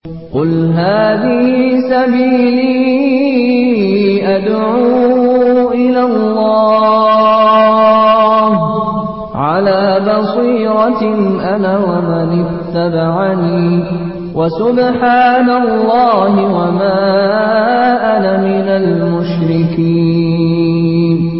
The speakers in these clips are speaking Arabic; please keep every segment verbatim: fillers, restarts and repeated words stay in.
قل هذه سبيلي أدعو إلى الله على بصيرة أنا ومن اتبعني وسبحان الله وما أنا من المشركين.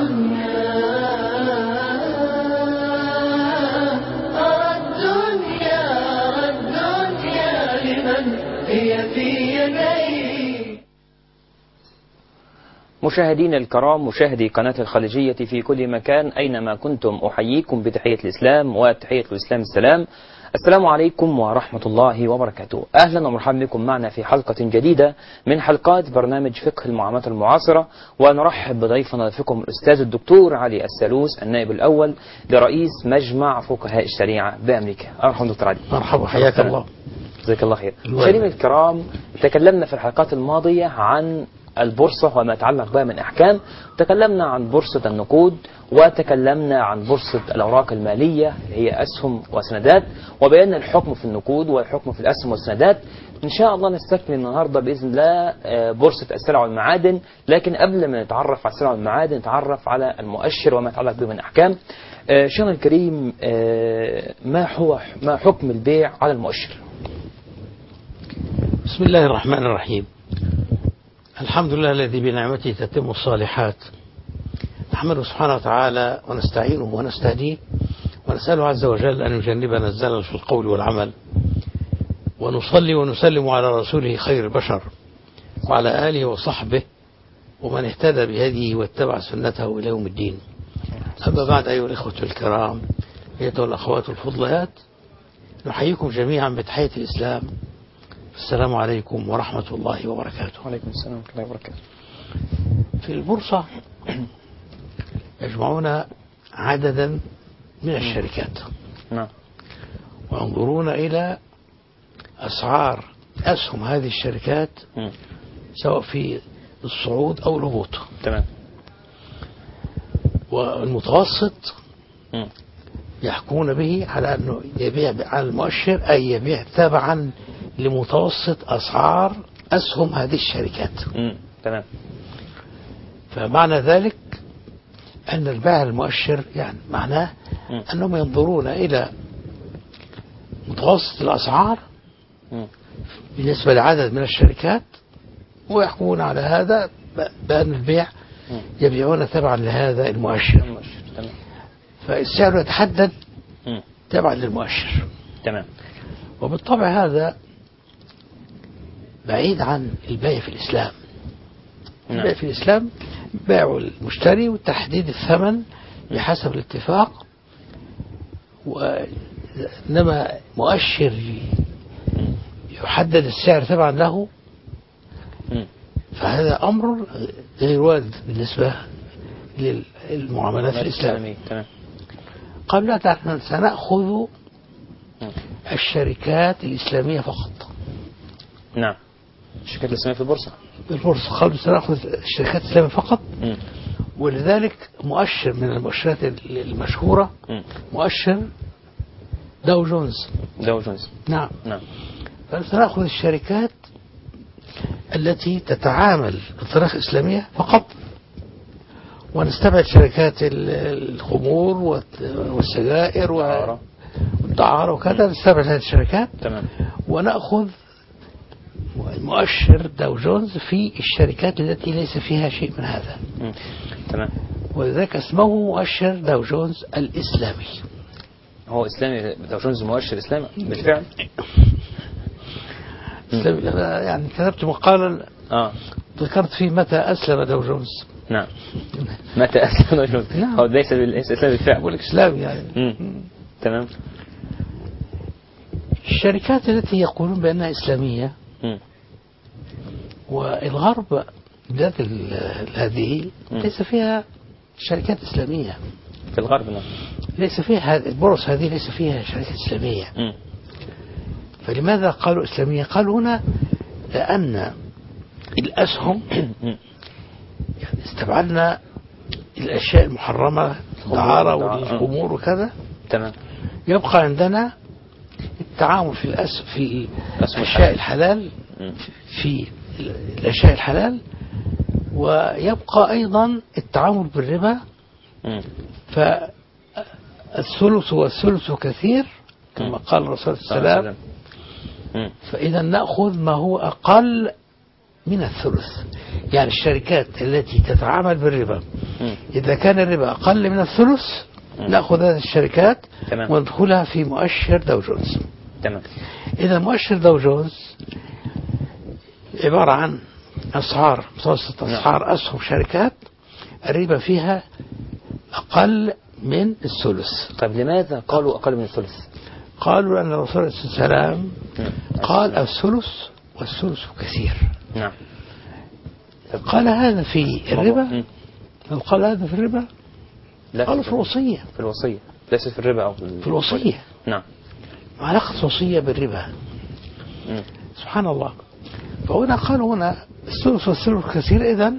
مشاهدين الكرام، مشاهدي قناة الخليجية في كل مكان أينما كنتم، أحييكم بتحية الإسلام وتحية الإسلام السلام. السلام عليكم ورحمة الله وبركاته. أهلا ومرحبا بكم معنا في حلقة جديدة من حلقات برنامج فقه المعاملات المعاصرة، ونرحب بضيفنا فيكم الأستاذ الدكتور علي السالوس، النائب الأول لرئيس مجمع فقهاء الشريعة بأمريكا. مرحبا دكتور علي. مرحبا، حياك الله. جزاك الله خير. مشاهدينا الكرام، تكلمنا في الحلقات الماضية عن البورصة وما يتعلق بها من أحكام. تكلمنا عن بورصة النقود، وتكلمنا عن بورصة الأوراق المالية اللي هي أسهم وسندات، وبينا الحكم في النقود والحكم في الأسهم والسندات. إن شاء الله نستكمل النهاردة بإذن الله بورصة السلع والمعادن، لكن قبل ما نتعرف على السلع والمعادن نتعرف على المؤشر وما يتعلق به من أحكام. شيخنا الكريم، ما هو ما حكم البيع على المؤشر؟ بسم الله الرحمن الرحيم. الحمد لله الذي بنعمته تتم الصالحات، نحمده سبحانه وتعالى ونستعينه ونستهديه ونسأله عز وجل أن يجنبنا الزلل في القول والعمل، ونصلي ونسلم على رسوله خير البشر وعلى آله وصحبه ومن اهتدى بهديه واتبع سنته إلى يوم الدين. أما بعد، أيها الإخوة الكرام، أيتها الأخوات الفضليات، نحييكم جميعا بتحية الإسلام. السلام عليكم ورحمة الله وبركاته. وعليكم السلام ورحمة الله وبركاته. في البورصة يجمعون عددا من الشركات، نعم، وينظرون إلى أسعار أسهم هذه الشركات م. سواء في الصعود أو الهبوط. تمام. والمتوسط م. يحكون به على أنه يبيع على المؤشر، أي يبيع تبعا لمتوسط أسعار أسهم هذه الشركات. م. تمام. فمعنى ذلك أن البيع المؤشر يعني معناه م. أنهم ينظرون إلى متوسط الأسعار م. بالنسبة لعدد من الشركات، ويحكمون على هذا بأن البيع م. يبيعون تبعا لهذا المؤشر. المؤشر. تمام. فالسعر يتحدد م. تبعا للمؤشر. تمام. وبالطبع هذا بعيد عن البيع في الإسلام. نعم. البيع في الإسلام بيع المشتري وتحديد الثمن بحسب الاتفاق، وإنما مؤشر يحدد السعر تبعا له، فهذا أمر غير وارد بالنسبة للمعاملات في الإسلام. قبل ذلك سنأخذ الشركات الإسلامية فقط. نعم، الشركات الإسلامية في البورصة. البورصة قبل سنأخذ الشركات الإسلامية فقط. م. ولذلك مؤشر من المؤشرات المشهورة م. مؤشر داو جونز. داو جونز. نعم. نعم. فسنأخذ الشركات التي تتعامل بطريقة إسلامية فقط، ونستبعد شركات الخمور والسجائر والدعارة وكذا، نستبعد هذه الشركات. تمام. ونأخذ مؤشر داو جونز في الشركات التي ليس فيها شيء من هذا. م. تمام. ولذلك اسمه مؤشر داو جونز الإسلامي. هو إسلامي؟ داو جونز مؤشر إسلامي بالفعل؟ يعني كتبت مقالا آه. ذكرت فيه متى أسلم داو جونز. نعم. متى أسلم داو جونز؟ نعم. هو ليس بالإسلام بالفعل. أقول لك إسلامي يعني. م. تمام. الشركات التي يقولون بأنها إسلامية م. والغرب ذات هذه ليس فيها شركات إسلامية. في الغرب نعم. ليس فيها البورصة هذه ليس فيها شركات إسلامية. م. فلماذا قالوا إسلامية؟ قالوا هنا لأن الأسهم يعني استبعدنا الأشياء المحرمة، الدعارة والخمور وكذا. تمام. يبقى عندنا التعامل في الأس في الأشياء الحلال في الأشياء الحلال، ويبقى أيضا التعامل بالربا. فالثلث والثلث كثير كما قال الرسول صلى الله عليه وسلم، فإذا نأخذ ما هو أقل من الثلث. يعني الشركات التي تتعامل بالربا إذا كان الربا أقل من الثلث نأخذ هذه الشركات وندخلها في مؤشر داو جونز. تمام. إذا مؤشر داو جونز عبارة عن أسعار متوسط أسعار أسهم شركات الربا فيها أقل من الثلث. طيب لماذا قالوا أقل من الثلث؟ قالوا أن الرسول صلى الله عليه وسلم قال الثلث والثلث كثير. نعم. قال هذا في الربا؟ قال هذا في الربا؟ قالوا في الوصية. في الوصية ليس في الربا أو في, في الوصية. نعم. علاقة الوصية بالربا. مم. سبحان الله. فهنا قالوا هنا الثلث والثلث كثير. إذن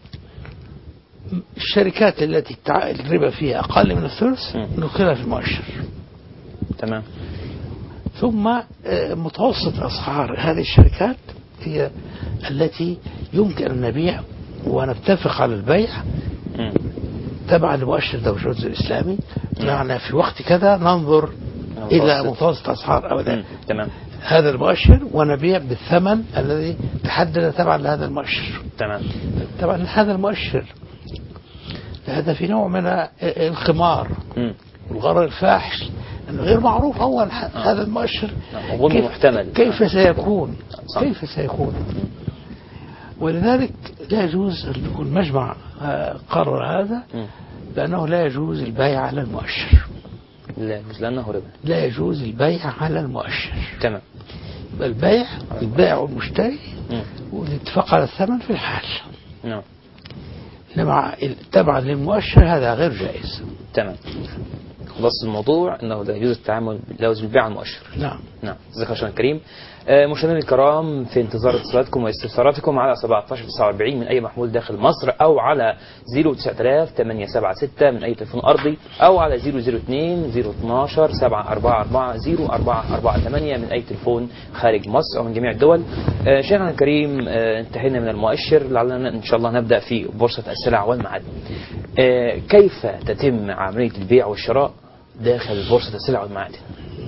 الشركات التي الربا فيها أقل من الثلث ندخلها في المؤشر. تمام. ثم متوسط أسعار هذه الشركات هي التي يمكن أن نبيع ونتفق على البيع تبع لمؤشر داو جونز الإسلامي. يعني في وقت كذا ننظر إلى متوسط أسعار أو تمام هذا المؤشر ونبيع بالثمن الذي تحدد تبعا لهذا المؤشر. تمام. طبعا هذا المؤشر هذا في نوع من الخمار والغرر الفاحش، أنه غير معروف أول هذا المؤشر كيف, محتمل. كيف سيكون صح. كيف سيكون ولذلك لا يجوز أن يكون مجمع قرر هذا لأنه لا يجوز البيع على المؤشر. لا لأنه ربا. لا يجوز البيع على المؤشر. تمام. البيع البيع والمشتري والاتفاق على الثمن في الحال. نعم. إنما تبعا للمؤشر هذا غير جائز. تمام. خلاص الموضوع انه لا يجوز التعامل لا يجوز البيع على المؤشر. نعم. نعم. جزاك الله الكريم. آه مشاهدينا الكرام في انتظار اتصالاتكم واستفساراتكم على سبعة عشر تسعة وأربعين من اي محمول داخل مصر او على صفر تسعة آلاف ثمانية سبعة ستة من اي تليفون ارضي او على صفر صفر اثنين صفر اثناشر سبعة أربعة أربعة صفر أربعة أربعة ثمانية من اي تليفون خارج مصر او من جميع الدول. آه شيخنا الكريم آه انتهينا من المؤشر، لعلنا ان شاء الله نبدا في بورصه السلع والمعادن. آه كيف تتم عمليه البيع والشراء داخل بورصة السلع والمعادن؟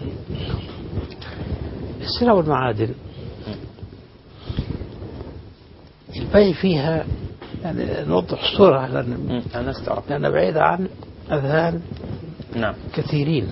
السلع والمعادن البيع فيها يعني نوضح الصورة لأن الناس تعرف لأن بعيدة عن أذهان نعم كثيرين.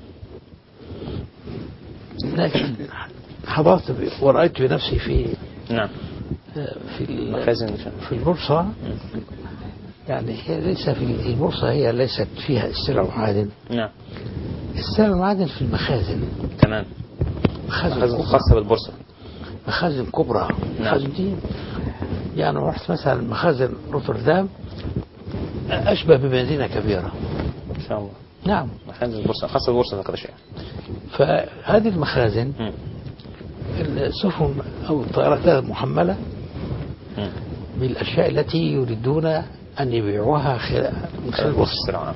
لكن حضرت ورأيت بنفسي في نعم في المخازن في البورصة. يعني هي ليس في البورصة هي ليست فيها السلع والمعادن. نعم. السلع والمعادن في المخازن. تمام. مخازن خاصة بالبورصة. مخازن كبرى. نعم. مخازن دي يعني رحت مثلا مخازن روتردام أشبه بمدينة كبيرة. إن شاء الله. نعم. مخازن البورصة خاصة بالبورصة هكذا شيء. فهذه المخازن م. السفن أو الطائرات المحملة م. بالأشياء التي يريدون أن يبيعوها خلال البورصة.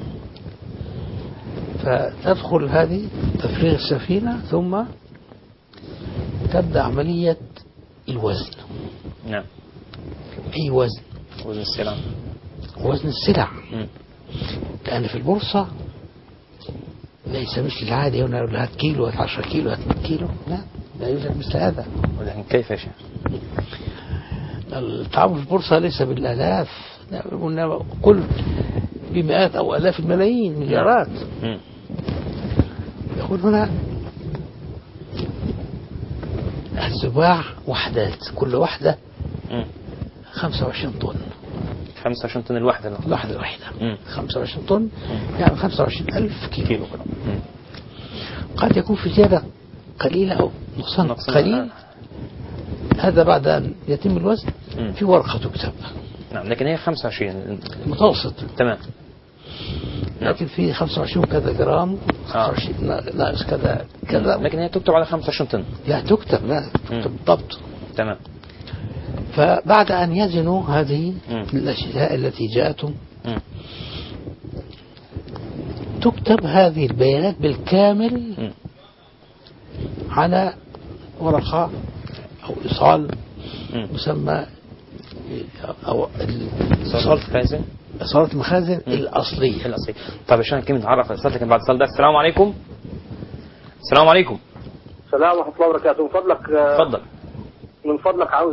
فتدخل هذه تفريغ السفينة ثم تبدأ عملية الوزن. نعم. أي وزن؟ وزن السلع. وزن السلع. م. لأن في البورصة ليس مثل العادي هنا يقول هات كيلو هات عشرة كيلو هات مئة كيلو. لا لا يوجد مثل هذا. ولكن كيف يا شيخ؟ التعامل في البورصة ليس بالآلاف، كل بمئات أو آلاف الملايين مليارات. م. يقول هنا السباع وحدات كل واحدة م. خمسة وعشرين طن. خمسة وعشرين طن الواحدة. الواحدة الواحدة. م. خمسة وعشرين طن م. يعني خمسة وعشرين ألف كيلو. كيلو. قد يكون في زيادة قليلة أو نقصان قليل. آه. هذا بعد أن يتم الوزن م. في ورقة تكتب. نعم. لكن هي خمسة وعشرين متوسط. تمام. لكن في خمسة وعشرين كذا جرام خمسة وعشرين ناقص كذا كذا. لكن هي تكتب على خمسة وعشرين طن. لا تكتب لا تكتب بالضبط. تمام. فبعد أن يزنوا هذه م. الأشياء التي جاءتهم م. تكتب هذه البيانات بالكامل م. على ورقة أو إيصال مم. مسمى أو صالة المخازن صالة المخازن الأصلية. الأصلية. طيب عشان كده نتعرف على لكن بعد الصلاة ده. السلام عليكم. السلام عليكم. السلام ورحمة الله وبركاته. من فضلك اتفضل. من فضلك عاوز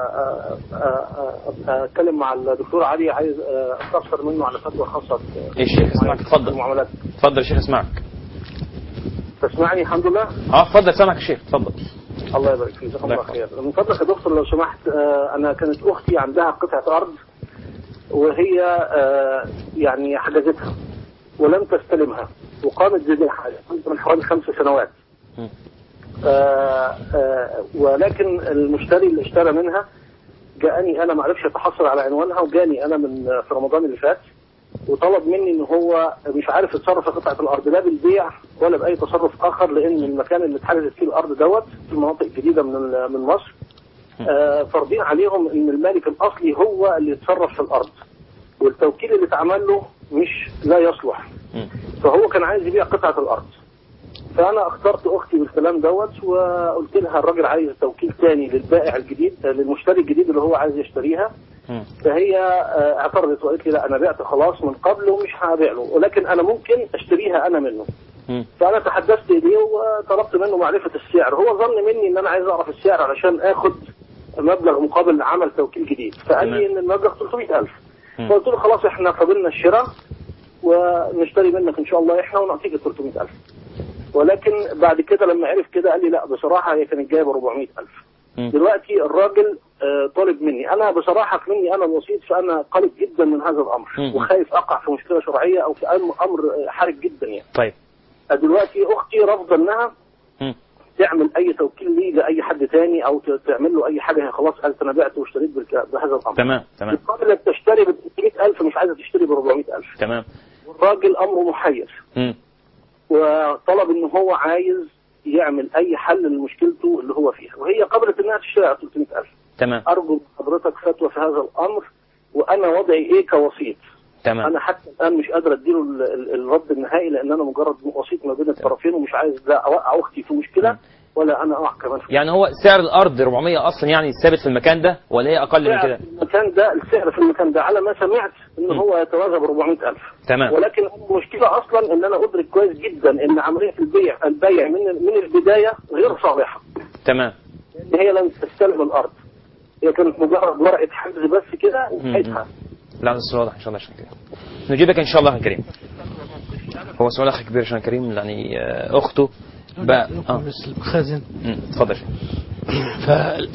اتكلم مع الدكتور علي، عايز استفسر منه على فتوى خاصة. ايش الشيخ اسمعك؟ اتفضل. المعاملات. اتفضل الشيخ اسمعك. تسمعني؟ الحمد لله. اه اتفضل سامعك الشيخ اتفضل. الله يبارك فيك، جزاك الله خير. من فضلك يا دكتور لو سمحت، انا كانت اختي عندها قطعة ارض وهي يعني حجزتها ولم تستلمها وقامت ببيعها من حوالي خمس سنوات. آه آه ولكن المشتري اللي اشترى منها جاءني انا، ما عرفش اتحصل على عنوانها، وجاني انا من في رمضان اللي فات وطلب مني ان هو مش عارف يتصرف في قطعه الارض لا بالبيع ولا باي تصرف اخر، لان المكان اللي اتحجزت فيه الارض دوت في المناطق الجديده من من مصر. آه فرضين عليهم ان المالك الاصلي هو اللي يتصرف في الارض، والتوكيل اللي اتعمل له مش لا يصلح، فهو كان عايز يبيع قطعه الارض. فأنا اخترت أختي بالكلام دوت وقلت لها الراجل عايز توكيل تاني للبائع الجديد، للمشتري الجديد اللي هو عايز يشتريها. فهي اعترضت وقالت لي لا أنا بعت خلاص من قبل ومش هبيع له، ولكن أنا ممكن أشتريها أنا منه. فأنا تحدثت إليه وطلبت منه معرفة السعر، هو ظن مني إن أنا عايز أعرف السعر علشان آخد مبلغ مقابل عمل توكيل جديد، فقال لي إن المبلغ ثلاثمائة ألف. فقلت له خلاص إحنا قبلنا الشراء ونشتري منك إن شاء الله إحنا ونعطيك ال ثلاثمائة ألف. ولكن بعد كده لما عرف كده قال لي لا بصراحة هي كانت جايبة أربعمائة ألف. دلوقتي الراجل طالب مني أنا بصراحة مني أنا الوسيط، فأنا قلق جدا من هذا الأمر م- وخايف أقع في مشكلة شرعية أو في أمر حرج جدا يعني. طيب دلوقتي أختي رافضة إنها م- تعمل أي توكيل لي لأي حد تاني أو تعمل له أي حاجة، هي خلاص قالت أنا بعت واشتريت بهذا الأمر. تمام تمام. قبل تشتري ب ثلاثمائة ألف مش عايزة تشتري ب أربعمائة ألف. تمام. والراجل أمره محير. م- وطلب ان هو عايز يعمل اي حل لمشكلته اللي هو فيها، وهي قبلت انها تشتري على ثلاثمائة ألف. تمام. ارجو حضرتك فتوى في هذا الامر، وانا وضعي ايه كوسيط. تمام. انا حتى الان مش قادر اديله الرد النهائي لان انا مجرد وسيط ما بين الطرفين ومش عايز لا اوقع اختي في مشكله م. ولا انا اقع كمان في يعني هو سعر الارض أربعمائة اصلا يعني ثابت في المكان ده ولا هي اقل من كده؟ المكان ده السعر في المكان ده على ما سمعت ان م. هو يتوازى ب أربعمائة ألف. تمام. ولكن المشكله اصلا ان انا ادرك كويس جدا ان عمليه البيع البيع من من البدايه غير صالحه. تمام. لان هي لم تستلم الارض، هي كانت مجرد ورقه حجز بس كده وحيتها. لا السؤال واضح ان شاء الله عشان كده نجيبك ان شاء الله يا كريم. هو سؤال اخ كبير عشان كريم يعني اخته بقى اه المخازن. اتفضل. ف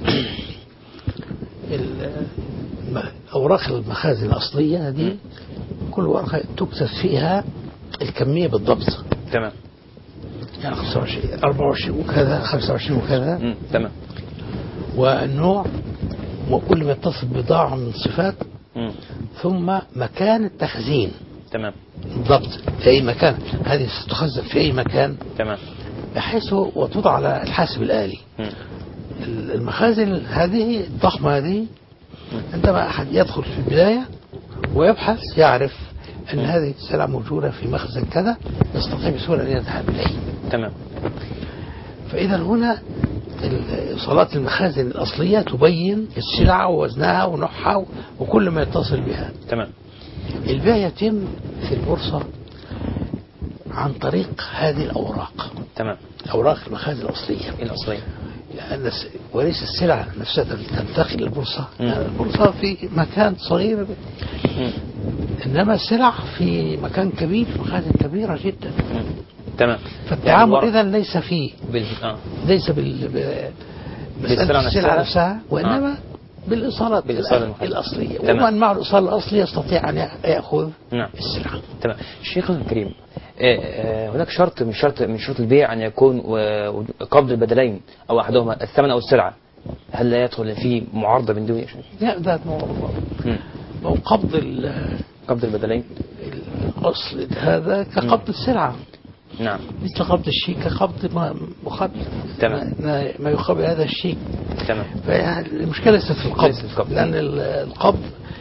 اوراق المخازن الاصليه دي كل ورقه تكتب فيها الكميه بالضبط. تمام. يعني خمسة وعشرين أربعة وعشرين وكذا خمسة وعشرين وكذا. امم تمام. والنوع وكل ما يتصل بضاعه من الصفات مم. ثم مكان التخزين. تمام. بالضبط في اي مكان، هذه ستخزن في اي مكان. تمام. بحيث وتوضع على الحاسب الآلي. م. المخازن هذه الضخمة هذه عندما أحد يدخل في البداية ويبحث يعرف أن م. هذه السلعة موجودة في مخزن كذا، يستطيع بسهولة أن يذهب إليه. تمام. فإذا هنا صالات المخازن الأصلية تبين السلعة ووزنها ونوعها وكل ما يتصل بها. تمام. البيع يتم في البورصة عن طريق هذه الأوراق. تمام. أوراق المخازن الأصلية. الأصلية. لأن وليس السلعة نفسها تنتقل للبورصة. البورصة في مكان صغير. م. إنما السلع في مكان كبير، مخازن كبيرة جدا. م. تمام. فالتعامل يعني إذا ليس فيه بال... آه. ليس بال بالسلعة نفسها, نفسها وإنما آه. بالإيصالات الأصلية. ومن مع الإيصال الأصلي يستطيع أن يأخذ نعم. السلعة. تمام. الشيخ الكريم هناك شرط من شرط من شروط البيع أن يكون قبض البدلين أو أحدهما الثمن أو السلعة، هل لا يدخل فيه معارضة من دون؟ لا ده مو قبض قبض البدلين الأصل هذا كقبض السلعة. نعم. مثل قبض الشيك كقبض ما مقابل. تمام. ما, ما يقابل هذا الشيك. تمام. فالمشكلة ليست في القبض. القبض. لأن القبض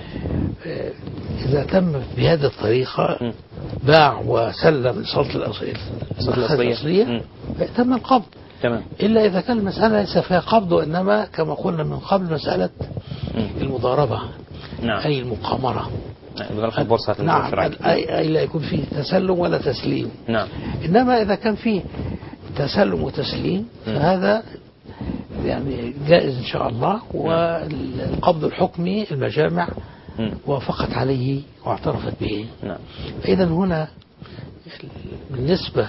إذا تم بهذه الطريقة م. باع وسلم صلة الأصلية الأصلية تم القبض. تمام. إلا إذا كان المسألة ليس فيها قبض، وإنما كما قلنا من قبل مسألة مم. المضاربة. نعم. أي المقامرة. نعم. البورصة نعم. أي, أي لا يكون فيه تسلم ولا تسليم. نعم. إنما إذا كان فيه تسلم وتسليم فهذا يعني جائز إن شاء الله. والقبض الحكمي المجامع وافقت عليه واعترفت به. نعم. إذا هنا بالنسبة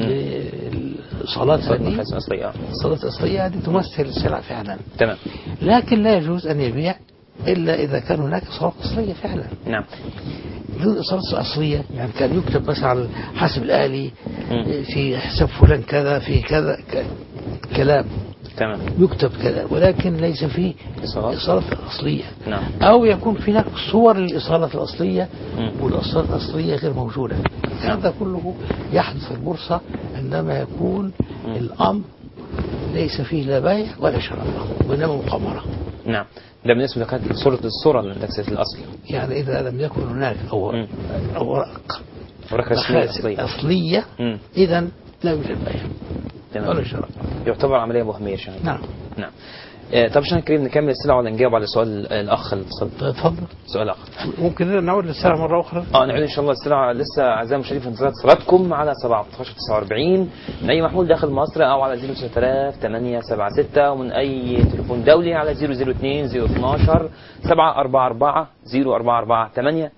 للصلاة هذه الصلاة الأصلية هذه تمثل السلع فعلا. تمام. لكن لا يجوز أن يبيع إلا إذا كان هناك صلاة أصلية فعلا. نعم. بدون صلاة أصلية يعني كان يكتب مثلا على الحاسب الآلي في حساب فلان كذا في كذا كلام. تمام. يكتب كذا ولكن ليس فيه إصالة أصلية. نعم. أو يكون هناك صور للإصالة الأصلية والإصالة الأصلية غير موجودة. نعم. هذا كله يحدث في البورصة عندما يكون مم. الأمر ليس فيه لا بيع ولا شراء وإنما مقامرة. نعم. ده بالنسبة لكانت صورة الصورة للتكسير الأصلي. يعني إذا لم يكن هناك أوراق أوراق أصلية, أصلية إذا لا يوجد بيع ولا شراء. يعتبر عملية وهمية شان. نعم. نعم. طب شان كريم نكمل السلعة ولا نجاوب على سؤال الأخ اللي اتصل؟ تفضل. سؤال آخر. ممكن نعود للسلعة مرة أخرى؟ اه نعود إن شاء الله السلعة. لسه أعزائي المشاهدين في انتظار اتصالاتكم على سبعة عشر تسعة وأربعين من أي محمول داخل مصر أو على صفر ستة آلاف ثمانية سبعة ستة ومن أي تليفون دولي على صفر صفر اثنين صفر اثناشر سبعة أربعة أربعة صفر أربعة أربعة ثمانية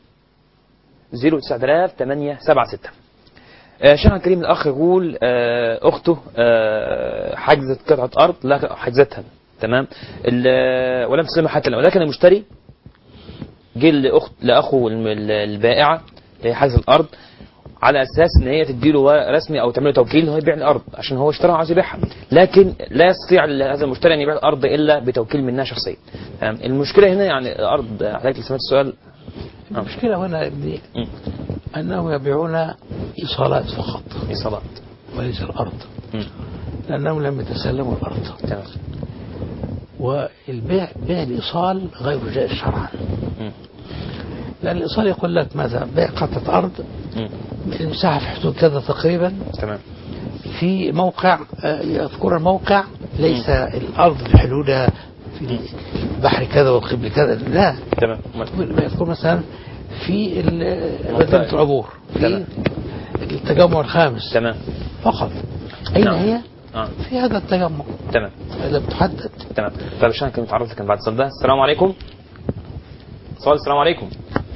صفر تسعة آلاف ثمانية سبعة ستة. آه شيخنا الكريم الأخ يقول آه أخته آه حجزت قطعة أرض لا حجزتها تمام ولم تسلمها حتى الآن، ولكن المشتري جه لأخت لأخوه البائعة حجز الأرض على أساس إن هي تديله رسمي أو تعمله توكيل إنه يبيع الأرض عشان هو اشتراها وعايز يبيعها، لكن لا يستطيع هذا المشتري أن يبيع الأرض إلا بتوكيل منها شخصيا. المشكلة هنا يعني الأرض حضرتك سمعت السؤال؟ المشكلة هنا ابني أنهم يبيعون إيصالات فقط. إيصالات وليس الأرض. م. لأنهم لم يتسلموا الأرض. تمام. والبيع بيع الإيصال غير جائز شرعا. م. لأن الإيصال يقول لك ماذا بيع قطعة أرض المساحة في حدود كذا تقريبا. تمام. في موقع يذكر الموقع ليس م. الأرض في حدودها في البحر كذا والقبل كذا لا. تمام. يذكر مثلا في مدينة العبور في التجمع الخامس. تمام. فقط. أين نعم. هي؟ آه. في هذا التجمع. تمام. لم تحدد. تمام. طيب عشان كنت عرفت كان بعد صدق. السلام عليكم. صال السلام عليكم.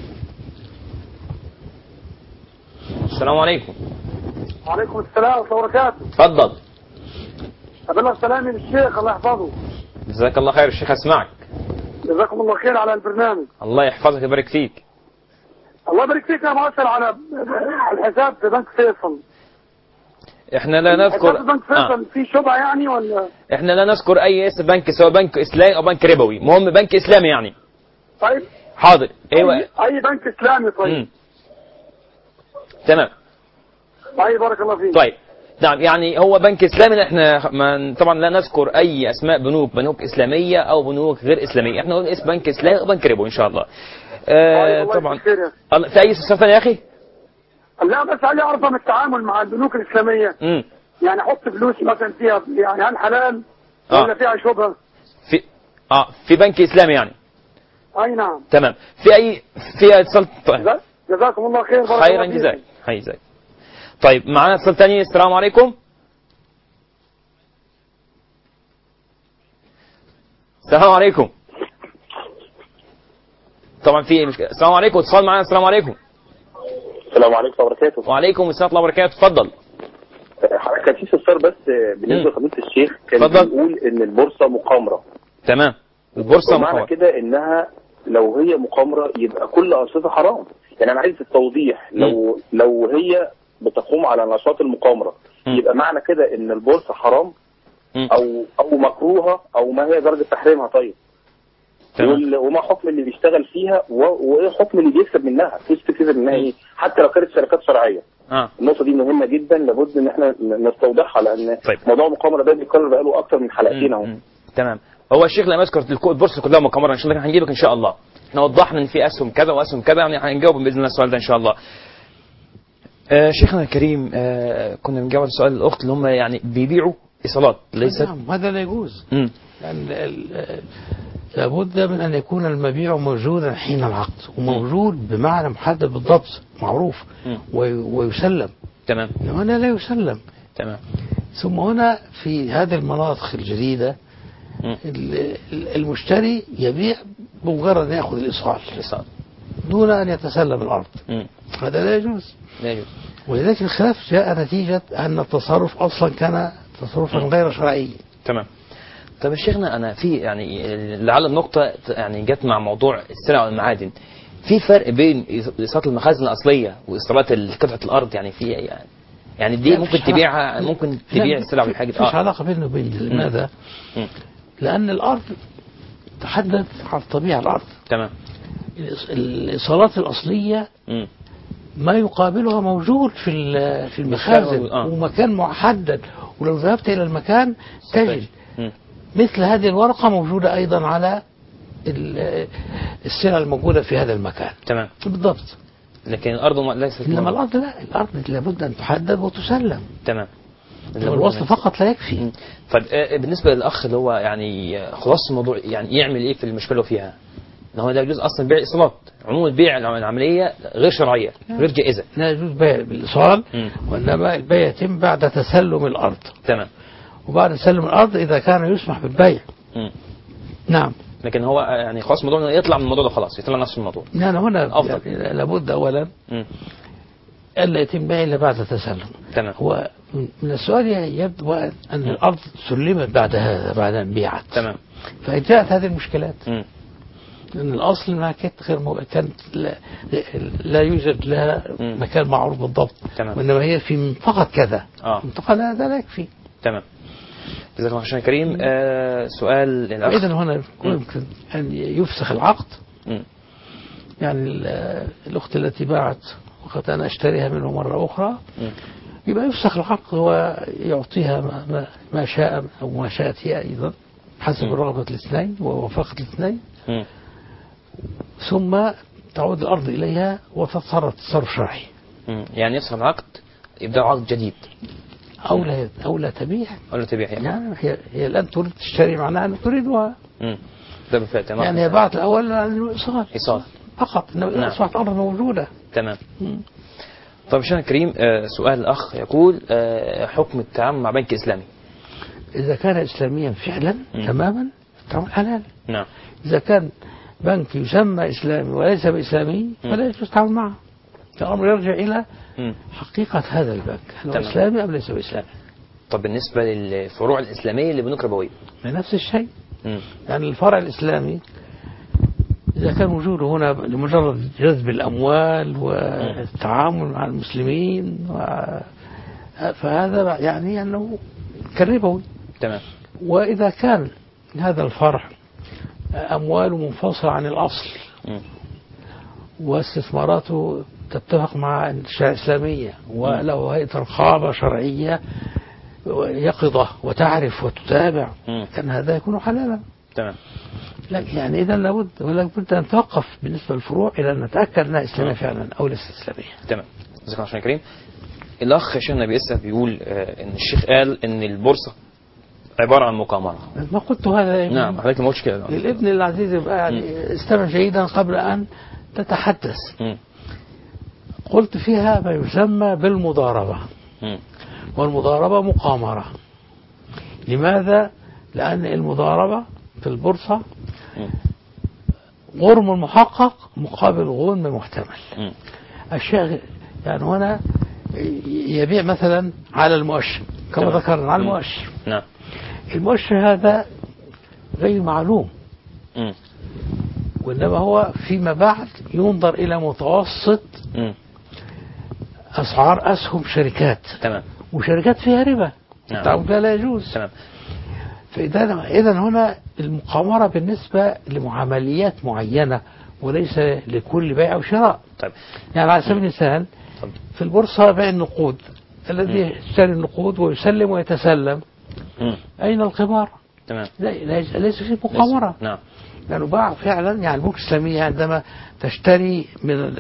السلام عليكم. وعليكم السلام ورحمة الله وبركاته. تفضل. أبلغ سلامي للشيخ الله يحفظه. جزاك الله خير الشيخ اسمعك. جزاكم الله خير على البرنامج. الله يحفظك ويبارك فيك. الله يبارك فيك. أنا مؤثر على الحساب في بنك فيصل. احنا لا نذكر حساب بنك فيصل آه. في شبهة يعني ولا؟ احنا لا نذكر اي اسم بنك سواء بنك اسلامي او بنك ربوي، مهم بنك اسلامي يعني. طيب. حاضر. ايوه. اي, أي بنك اسلامي طيب. مم. تمام. طيب بارك الله فيك. طيب. نعم يعني هو بنك اسلامي احنا ما طبعا لا نذكر اي اسماء بنوك بنوك اسلاميه او بنوك غير اسلاميه، احنا نقول اسم بنك اسلامي او بنك ربوي ان شاء الله. آه طبعا. في اي استفسار ثاني يا اخي؟ لا بس علي ارضى من التعامل مع البنوك الاسلاميه. امم يعني احط فلوسي مثلا فيها يعني هل حلال ولا آه. فيها شبهه؟ في اه في بنك اسلامي يعني. اي نعم. تمام. في اي في اتصال طيب. جزاكم الله خير. خيرا جزاك. حي جزاك. طيب معنا اتصال ثاني. السلام عليكم. السلام عليكم. طبعا في مشكله. السلام عليكم. اتصال معنا. السلام عليكم. السلام عليكم ورحمة الله وبركاته. وعليكم السلام ورحمة الله وبركاته. اتفضل. حضرتك كان في استفسار بس بالنسبة لفضيلة الشيخ كان بيقول ان البورصة مقامرة. تمام. البورصة مقامرة. معنى كده انها لو هي مقامرة يبقى كل أنشطة حرام. يعني انا عايز التوضيح لو م. لو هي بتقوم على نشاط المقامرة م. يبقى معنى كده ان البورصة حرام م. او او مكروهة او ما هي درجة تحريمها. طيب. تمام. وما حكم اللي بيشتغل فيها وايه حكم اللي بيكسب منها؟ بيكسب منها ايه؟ حتى لو كانت شركات شرعيه. اه النقطه دي مهمه جدا لابد ان احنا نستوضحها لان طيب. موضوع المقامره ده بيتكرر بقاله اكتر من حلقتين اهو. تمام. هو الشيخ لما يذكر البورصه كلها مقامره ان شاء الله هنجيبك ان شاء الله. احنا وضحنا ان في اسهم كذا واسهم كذا يعني هنجاوب باذن الله السؤال ده ان شاء الله. آه شيخنا الكريم آه كنا بنجاوب على سؤال الاخت اللي هم يعني بيبيعوا ايصالات ليست. نعم هذا لا يجوز. مم. لأن ال- لابد من أن يكون المبيع موجودا حين العقد، وموجود بمعنى محدد بالضبط معروف مم. وي- ويسلم. تمام هنا لا يسلم. تمام. ثم هنا في هذه المناطق الجديدة مم. ال- ال- المشتري يبيع بمجرد أن يأخذ الإيصال ايصال. دون أن يتسلم الأرض. مم. هذا لا يجوز. لا يجوز. ولذلك الخلاف جاء نتيجة أن التصرف أصلا كان تصرفا غير شرعي. تمام. طب يا شيخنا انا في يعني لعل النقطه يعني جت مع موضوع السلع والمعادن، في فرق بين ايصالات المخازن الاصليه وايصالات قطعه الارض؟ يعني في يعني يعني دي لا، ممكن مفيش تبيعها، علاقة. ممكن تبيع لا، السلع في- والحاجات. مفيش علاقة بينه وبين. لماذا؟ مم. لأن الأرض تحدد على الطبيعة الأرض. تمام. الإص- الإيصالات الأصلية مم. ما يقابلها موجود في ال- في المخازن آه. ومكان محدد، ولو ذهبت إلى المكان تجد مم. مثل هذه الورقة موجودة أيضا على ال- السلع الموجودة في هذا المكان تمام. بالضبط. لكن الارض ما- ليست. إنما الأرض لا، الأرض لابد أن تحدد وتسلم. تمام. إنما الوصل فقط لا يكفي. مم. طيب آه، بالنسبه للاخ اللي هو يعني آه، خلاص الموضوع يعني يعمل ايه في المشكله اللي فيها؟ ان هو لا يجوز اصلا بيع ايصالات، عموم البيع العمليه غير شرعيه غير جائزه. لا يجوز بيع بالإيصال، مم. وإنما البيع يتم بعد تسلم الأرض، تمام. وبعد تسلم الأرض إذا كان يسمح بالبيع. مم. نعم. لكن هو يعني خلاص الموضوع إنه يطلع من الموضوع ده، خلاص يطلع نفس الموضوع. يعني هنا أفضل. يعني لابد أولا مم. ألا يتم بيع إلا بعد تسلم. تمام. هو من السؤال يبدو أن الأرض سلمت بعد هذا، بعد أن بيعت. تمام. فجاءت هذه المشكلات. مم. لأن الأصل ما كانت غير مو... كانت لا... لا يوجد لها مم. مكان معروف بالضبط. تمام. وإنما هي في فقط كذا. آه. منطقة هذا لا يكفي. تمام. جزاك الله خير كريم. آه سؤال للأخ. إذا هنا يمكن أن يفسخ العقد. مم. يعني ال- الأخت التي باعت وقد أنا أشتريها منه مرة أخرى، مم. يبقى يفسخ العقد ويعطيها ما, ما, ما شاء أو ما شاءت هي أيضا حسب مم. رغبة الاثنين ووفاقة الاثنين، مم. ثم تعود الأرض إليها وتتصرف تصرف شرعي. مم. يعني يفسخ العقد يبدأ عقد جديد. أو لا أو لا تبيع. ولا تبيع يعني. يعني هي, هي الآن تريد تشتري معناها أن تريدها. مم. ده بالفعل. تمام. يعني هي باعت الأول عن الإيصال إيصال فقط، إنما نعم. أصبحت الأرض موجودة. تمام. مم. طيب شيخنا الكريم، آه سؤال الأخ يقول آه حكم التعامل مع بنك إسلامي. إذا كان إسلاميا فعلا مم. تماما التعامل حلال. نعم. إذا كان بنك يسمى إسلامي وليس بإسلامي فلا يجوز التعامل معه. الأمر يرجع إلى مم. حقيقة هذا البنك، هل هو تمام. إسلامي أم ليس بإسلامي. طب بالنسبة للفروع الإسلامية اللي بنوك ربوية. نفس الشيء. مم. يعني الفرع الإسلامي إذا كان وجوده هنا لمجرد جذب الأموال والتعامل مع المسلمين و... فهذا يعني أنه كالربوي. تمام. وإذا كان هذا الفرع أمواله منفصلة عن الأصل مم. واستثماراته تتفق مع الشريعة الإسلامية وله هيئة رقابة شرعية يقظة وتعرف وتتابع، مم. كان هذا يكون حلالا. تمام. لكن يعني إذا لابد ولابد أن نتوقف بالنسبة للفروع إلى أن نتأكد أنها إسلامية فعلا أو ليست إسلامية. تمام. جزاك الله خير كريم. الأخ شيخنا بيسأل بيقول آه إن الشيخ قال إن البورصة عبارة عن مقامرة. ما قلت هذا. نعم حضرتك ما قلتش كده. للابن العزيز يبقى يعني استمع جيدا قبل أن تتحدث. مم. قلت فيها ما يسمى بالمضاربة. مم. والمضاربة مقامرة. لماذا؟ لأن المضاربة في البورصة مم. غرم محقق مقابل غنم محتمل. مم. الشيء يعني هنا يبيع مثلا على المؤشر كما تمام. ذكرنا على مم. المؤشر. نعم. المؤشر هذا غير معلوم، مم. وإنما هو فيما بعد ينظر إلى متوسط مم. أسعار أسهم شركات، تمام. وشركات فيها ربا. نعم. التعامل فيها لا يجوز. تمام. فإذا إذا هنا المقامرة بالنسبة لمعامليات معينة وليس لكل بيع أو شراء. طيب. يعني على سبيل المثال طب. في البورصة بيع النقود، الذي يشتري النقود ويسلم ويتسلم، مم. أين القمار؟ تمام. لا ليس ليس في مقامرة. نعم. يعني باع فعلا. يعني البنوك الإسلامية عندما تشتري من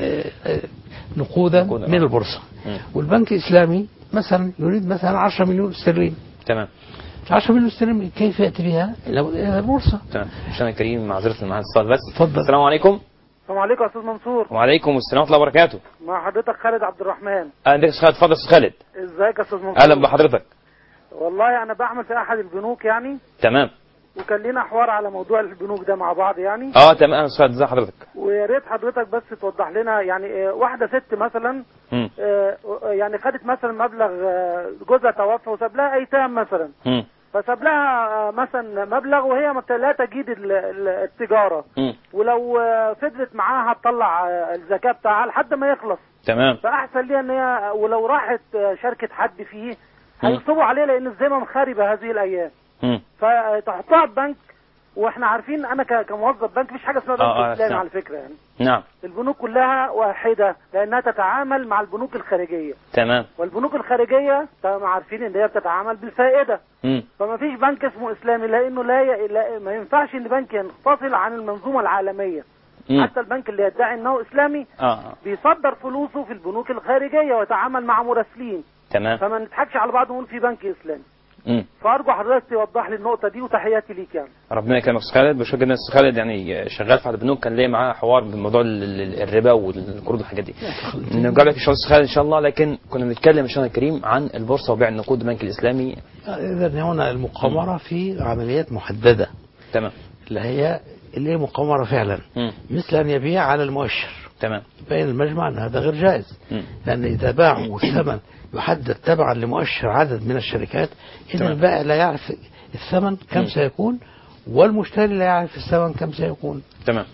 نقودا نقود، من آه. البورصة، مم. والبنك الإسلامي مثلا يريد مثلا عشرة مليون استرليني، تمام. عشرة مليون استرليني كيف يأتي بها إلى البورصة؟ تمام. شيخنا الكريم معذرة مع الاتصال بس. اتفضل. السلام عليكم. السلام عليكم يا استاذ منصور. وعليكم السلام ورحمة الله وبركاته. مع حضرتك خالد عبد الرحمن. اهلا بك خالد. اتفضل استاذ خالد. ازيك يا استاذ منصور؟ اهلا بحضرتك. والله انا بعمل في احد البنوك يعني. تمام. وكان لنا حوار على موضوع البنوك ده مع بعض يعني. اه تمام. اهلا استاذ ازي حضرتك؟ ويا ريت حضرتك بس توضح لنا يعني آه، واحده ست مثلا امم آه، يعني خدت مثلا مبلغ، آه، جوزها توفى وساب لها ايتام مثلا، امم فساب لها آه، مثلا مبلغ وهي مت- لا تجيد ال- ال- التجاره، امم ولو آه، فضلت معاها تطلع آه، الزكاه بتاعها لحد ما يخلص، تمام. فاحسن ليها ان هي ولو راحت آه، شركه حد فيه مم. هينصبوا عليها لان الذمم خاربه هذه الايام، امم فتحطها في بنك. واحنا عارفين انا ك- كموظف بنك مفيش حاجه اسمها بنك آه، آه، اسلامي نعم. على فكره يعني. نعم. البنوك كلها واحده لانها تتعامل مع البنوك الخارجيه، تمام. والبنوك الخارجيه طبعا عارفين ان هي بتتعامل بالفائده، امم فما فيش بنك اسمه اسلامي لانه لا, ي... لا ما ينفعش ان بنك ينفصل عن المنظومه العالميه. امم حتى البنك اللي يدعي انه اسلامي اه بيصدر فلوسه في البنوك الخارجيه ويتعامل مع مراسلين، تمام. فما نضحكش على بعض ونقول في بنك اسلامي. امم فارجو حضرتك توضح لي النقطه دي وتحياتي ليك يعني. ربنا يكرمك استاذ خالد. بشكر جدا استاذ خالد، يعني شغال في احد البنوك، كان ليا معاه حوار بموضوع ال- ال- الربا والقروض والحاجات دي. نرجع لك ان شاء الله استاذ خالد ان شاء الله، لكن كنا بنتكلم شيخنا الكريم عن البورصه وبيع النقود البنك الاسلامي. إذا هنا المقامرة في عمليات محددة تمام. اللي هي اللي هي مقامرة فعلا، امم مثل أن يبيع على المؤشر. تمام. بين المجمع أن هذا غير جائز، مم. لأن إذا باعوا الثمن يحدد تبعا لمؤشر عدد من الشركات، إذا تمام. البائع لا يعرف الثمن كم مم. سيكون، والمشتري لا يعرف الثمن كم سيكون، تمام.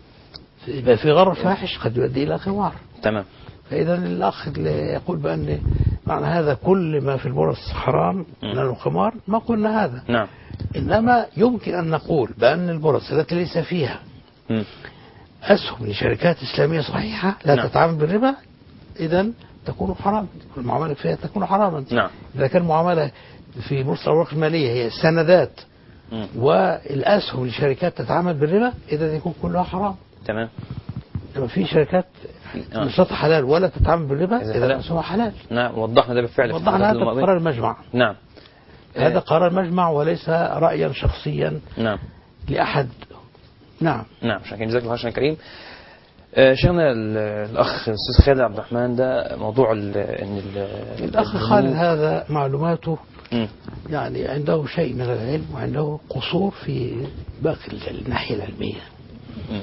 يبقى في غرر فاحش قد يؤدي إلى خمار. تمام. فإذا الأخ اللي يقول بأن معنى هذا كل ما في البورص حرام لأنه خمار، ما قلنا هذا. نعم. إنما يمكن أن نقول بأن البورص التي ليس فيها مم. أسهم لشركات إسلامية صحيحة لا نعم. تتعامل بالربا، إذا تكون حرام، المعاملة فيها تكون حراما. نعم. إذا كان معاملة في بورصة الأوراق المالية هي السندات مم. والأسهم لشركات تتعامل بالربا، إذا يكون كلها حرام. تمام. لما في شركات آه. نشاطها حلال ولا تتعامل بالربا، إذا إذا حلال. أسهمها حلال. نعم. وضحنا ده بالفعل. في وضحنا الحلقات هذا الماضية. قرار المجمع. نعم. هذا آه. قرار المجمع وليس رأيا شخصيا نعم. لأحد. نعم. نعم. شكرا جزاك الله خيرا كريم. آه، شيخنا ال- الاخ الاستاذ خالد عبد الرحمن ده موضوع ال ان ال- الأخ خالد هذا معلوماته مم. يعني عنده شيء من العلم وعنده قصور في باقي الناحية العلمية، مم.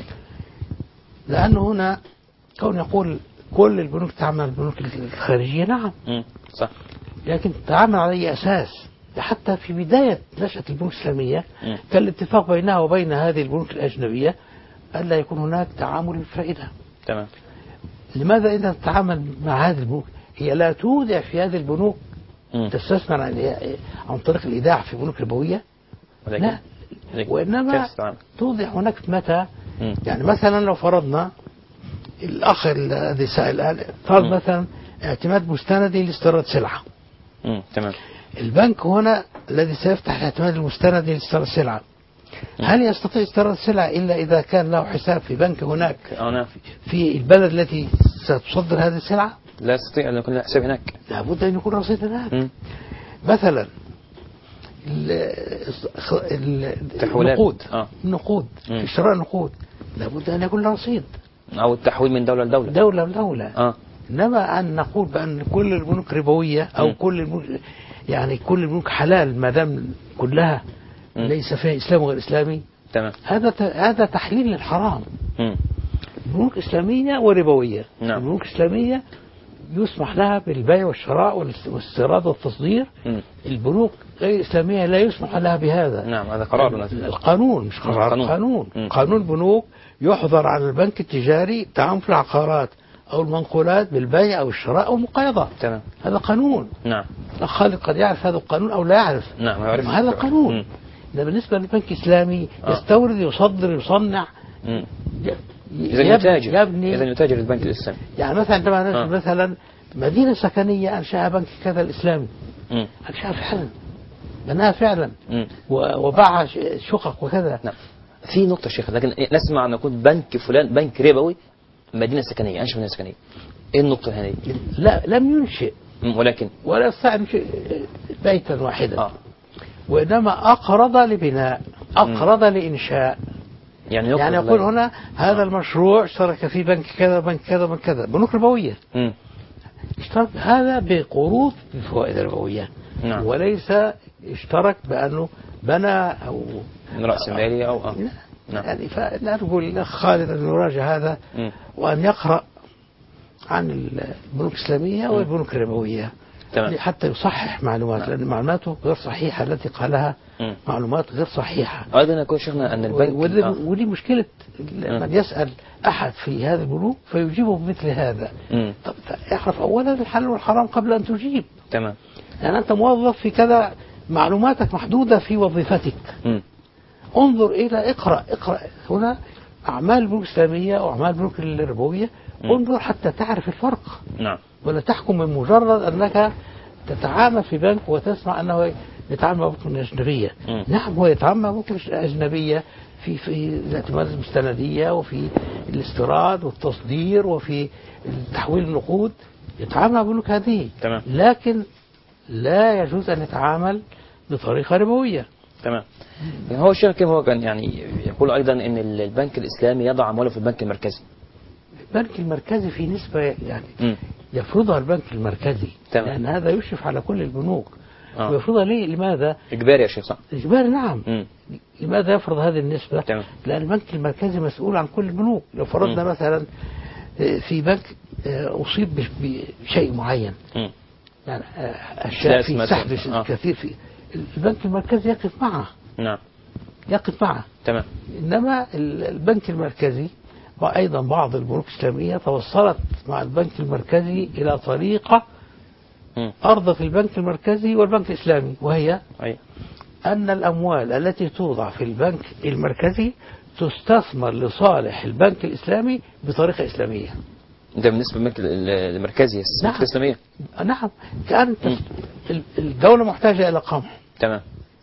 لأنه هنا كون يقول كل البنوك تعمل البنوك الخارجية، نعم، مم. صح. لكن تعمل على أي أساس؟ حتى في بداية نشأة البنوك الإسلامية مم. كان الاتفاق بينها وبين هذه البنوك الأجنبية ألا يكون هناك تعامل بالفائدة. تمام. لماذا إذا تتعامل مع هذه البنوك؟ هي لا تودع في هذه البنوك مم. تستثمر عن عن طريق الإيداع في بنوك ربوية، ولكن لا، لكن وإنما كيف تتعامل؟ توضع هناك متى. مم. يعني مثلا لو فرضنا الأخ الذي سأل الآن فرض مم. مثلا اعتماد مستندي لاستيراد سلعة، مم. تمام. البنك هنا الذي سيفتح الاعتماد المستندي لاستيراد سلعة، هل يستطيع استيراد سلعة إلا إذا كان له حساب في بنك هناك اه نعم. في البلد التي ستصدر هذه السلعة؟ لا يستطيع ان يكون له حساب هناك. لابد أن يكون رصيد هناك. مم. مثلا ال- ال- تحويلات. النقود اه النقود مم. في شراء النقود لابد أن يكون له رصيد، او التحويل من دوله لدوله. دولة لدولة. اه إنما أن نقول بأن كل البنوك ربوية أو مم. كل البنوك يعني كل البنوك حلال ما دام كلها مم. ليس فيها إسلام وغير إسلامي، تمام. هذا ت- هذا تحليل للحرام. مم. بنوك إسلامية وربوية. نعم. البنوك الإسلامية يسمح لها بالبيع والشراء والاستيراد والتصدير، مم. البنوك غير الإسلامية لا يسمح لها بهذا. نعم. هذا قرار نازل. القانون مش قرار، قانون. قانون مم. قانون البنوك يحظر على البنك التجاري التعامل في العقارات أو المنقولات بالبيع أو الشراء أو المقايضة. تمام. هذا قانون. نعم. الأخ خالد قد يعرف هذا القانون أو لا يعرف. نعم. ما يعرف. هذا قانون. مم. ده بالنسبة للبنك الإسلامي آه. يستورد يصدر يصنع. مم. ي- اذا يبني- يتاجر. يبني. اذا يتاجر البنك الاسلامي. يعني مثلا عندما نجد آه. مثلا مدينة سكنية أنشأها بنك كذا الإسلامي، مم. أنشأها فعلا، بناها فعلا مم. و- وباع ش- شقق وكذا. نعم. في نقطة شيخ، لكن نسمع أن يكون بنك فلان بنك ربوي مدينة سكنية، أنشأ مدينة سكنية. إيه النقطة هذه؟ لا، لم ينشئ مم. ولكن ولا يستطيع أن ينشئ بيتا واحدا. آه. وإنما أقرض لبناء، أقرض لإنشاء. يعني, يعني يقول هنا هذا المشروع اشترك فيه بنك كذا بنك كذا بنك كذا، بنوك ربوية. مم. اشترك هذا بقروض بفوائد ربوية. نعم. وليس اشترك بأنه بنى أو من رأس مالي أو أه. نعم. يعني فنرجو الأخ خالد أن يراجع هذا م. وأن يقرأ عن البنوك الإسلامية والبنوك الربوية تمام. حتى يصحح معلومات. نعم. لأن معلوماته غير صحيحة التي قالها م. معلومات غير صحيحة. أيضا يقول شيخنا أن البنك ودي, آه. ودي مشكلة من يسأل أحد في هذه البنوك فيجيبه بمثل هذا. م. طب اعرف أولا الحلال والحرام قبل أن تجيب. تمام. يعني أنت موظف في كذا، معلوماتك محدودة في وظيفتك. م. انظر إلى اقرأ اقرأ هنا أعمال البنوك الإسلامية وأعمال البنوك الربوية، انظر حتى تعرف الفرق. نعم. ولا تحكم من مجرد أنك تتعامل في بنك وتسمع أنه يتعامل مع بنوك أجنبية. م. نعم هو يتعامل مع بنوك أجنبية في في الاعتمادات المستندية وفي الاستيراد والتصدير وفي تحويل النقود، يتعامل مع بنوك هذه. تمام. لكن لا يجوز أن يتعامل بطريقة ربوية. تمام. يعني هو الشيخ كيف هو كان يعني يقول أيضا أن البنك الإسلامي يضع أمواله في البنك المركزي. البنك المركزي في نسبة يعني م. يفرضها البنك المركزي. تمام. لأن هذا يشرف على كل البنوك. آه. ويفرضها ليه؟ لماذا؟ إجباري يا شيخ صح؟ إجباري نعم. م. لماذا يفرض هذه النسبة؟ تمام. لأن البنك المركزي مسؤول عن كل البنوك. لو فرضنا م. مثلا في بنك أصيب بشيء معين، م. يعني أشياء في سحب آه. كثير، في البنك المركزي يقف معه. نعم. يقف معه. تمام. إنما البنك المركزي وأيضا بعض البنوك الإسلامية توصلت مع البنك المركزي إلى طريقة م. أرضت البنك المركزي والبنك الإسلامي، وهي أي. أن الأموال التي توضع في البنك المركزي تستثمر لصالح البنك الإسلامي بطريقة إسلامية. ده بالنسبة للبنك المركزي نعم. الإسلامية. نعم. كأن الدولة محتاجة إلى قمح. تمام.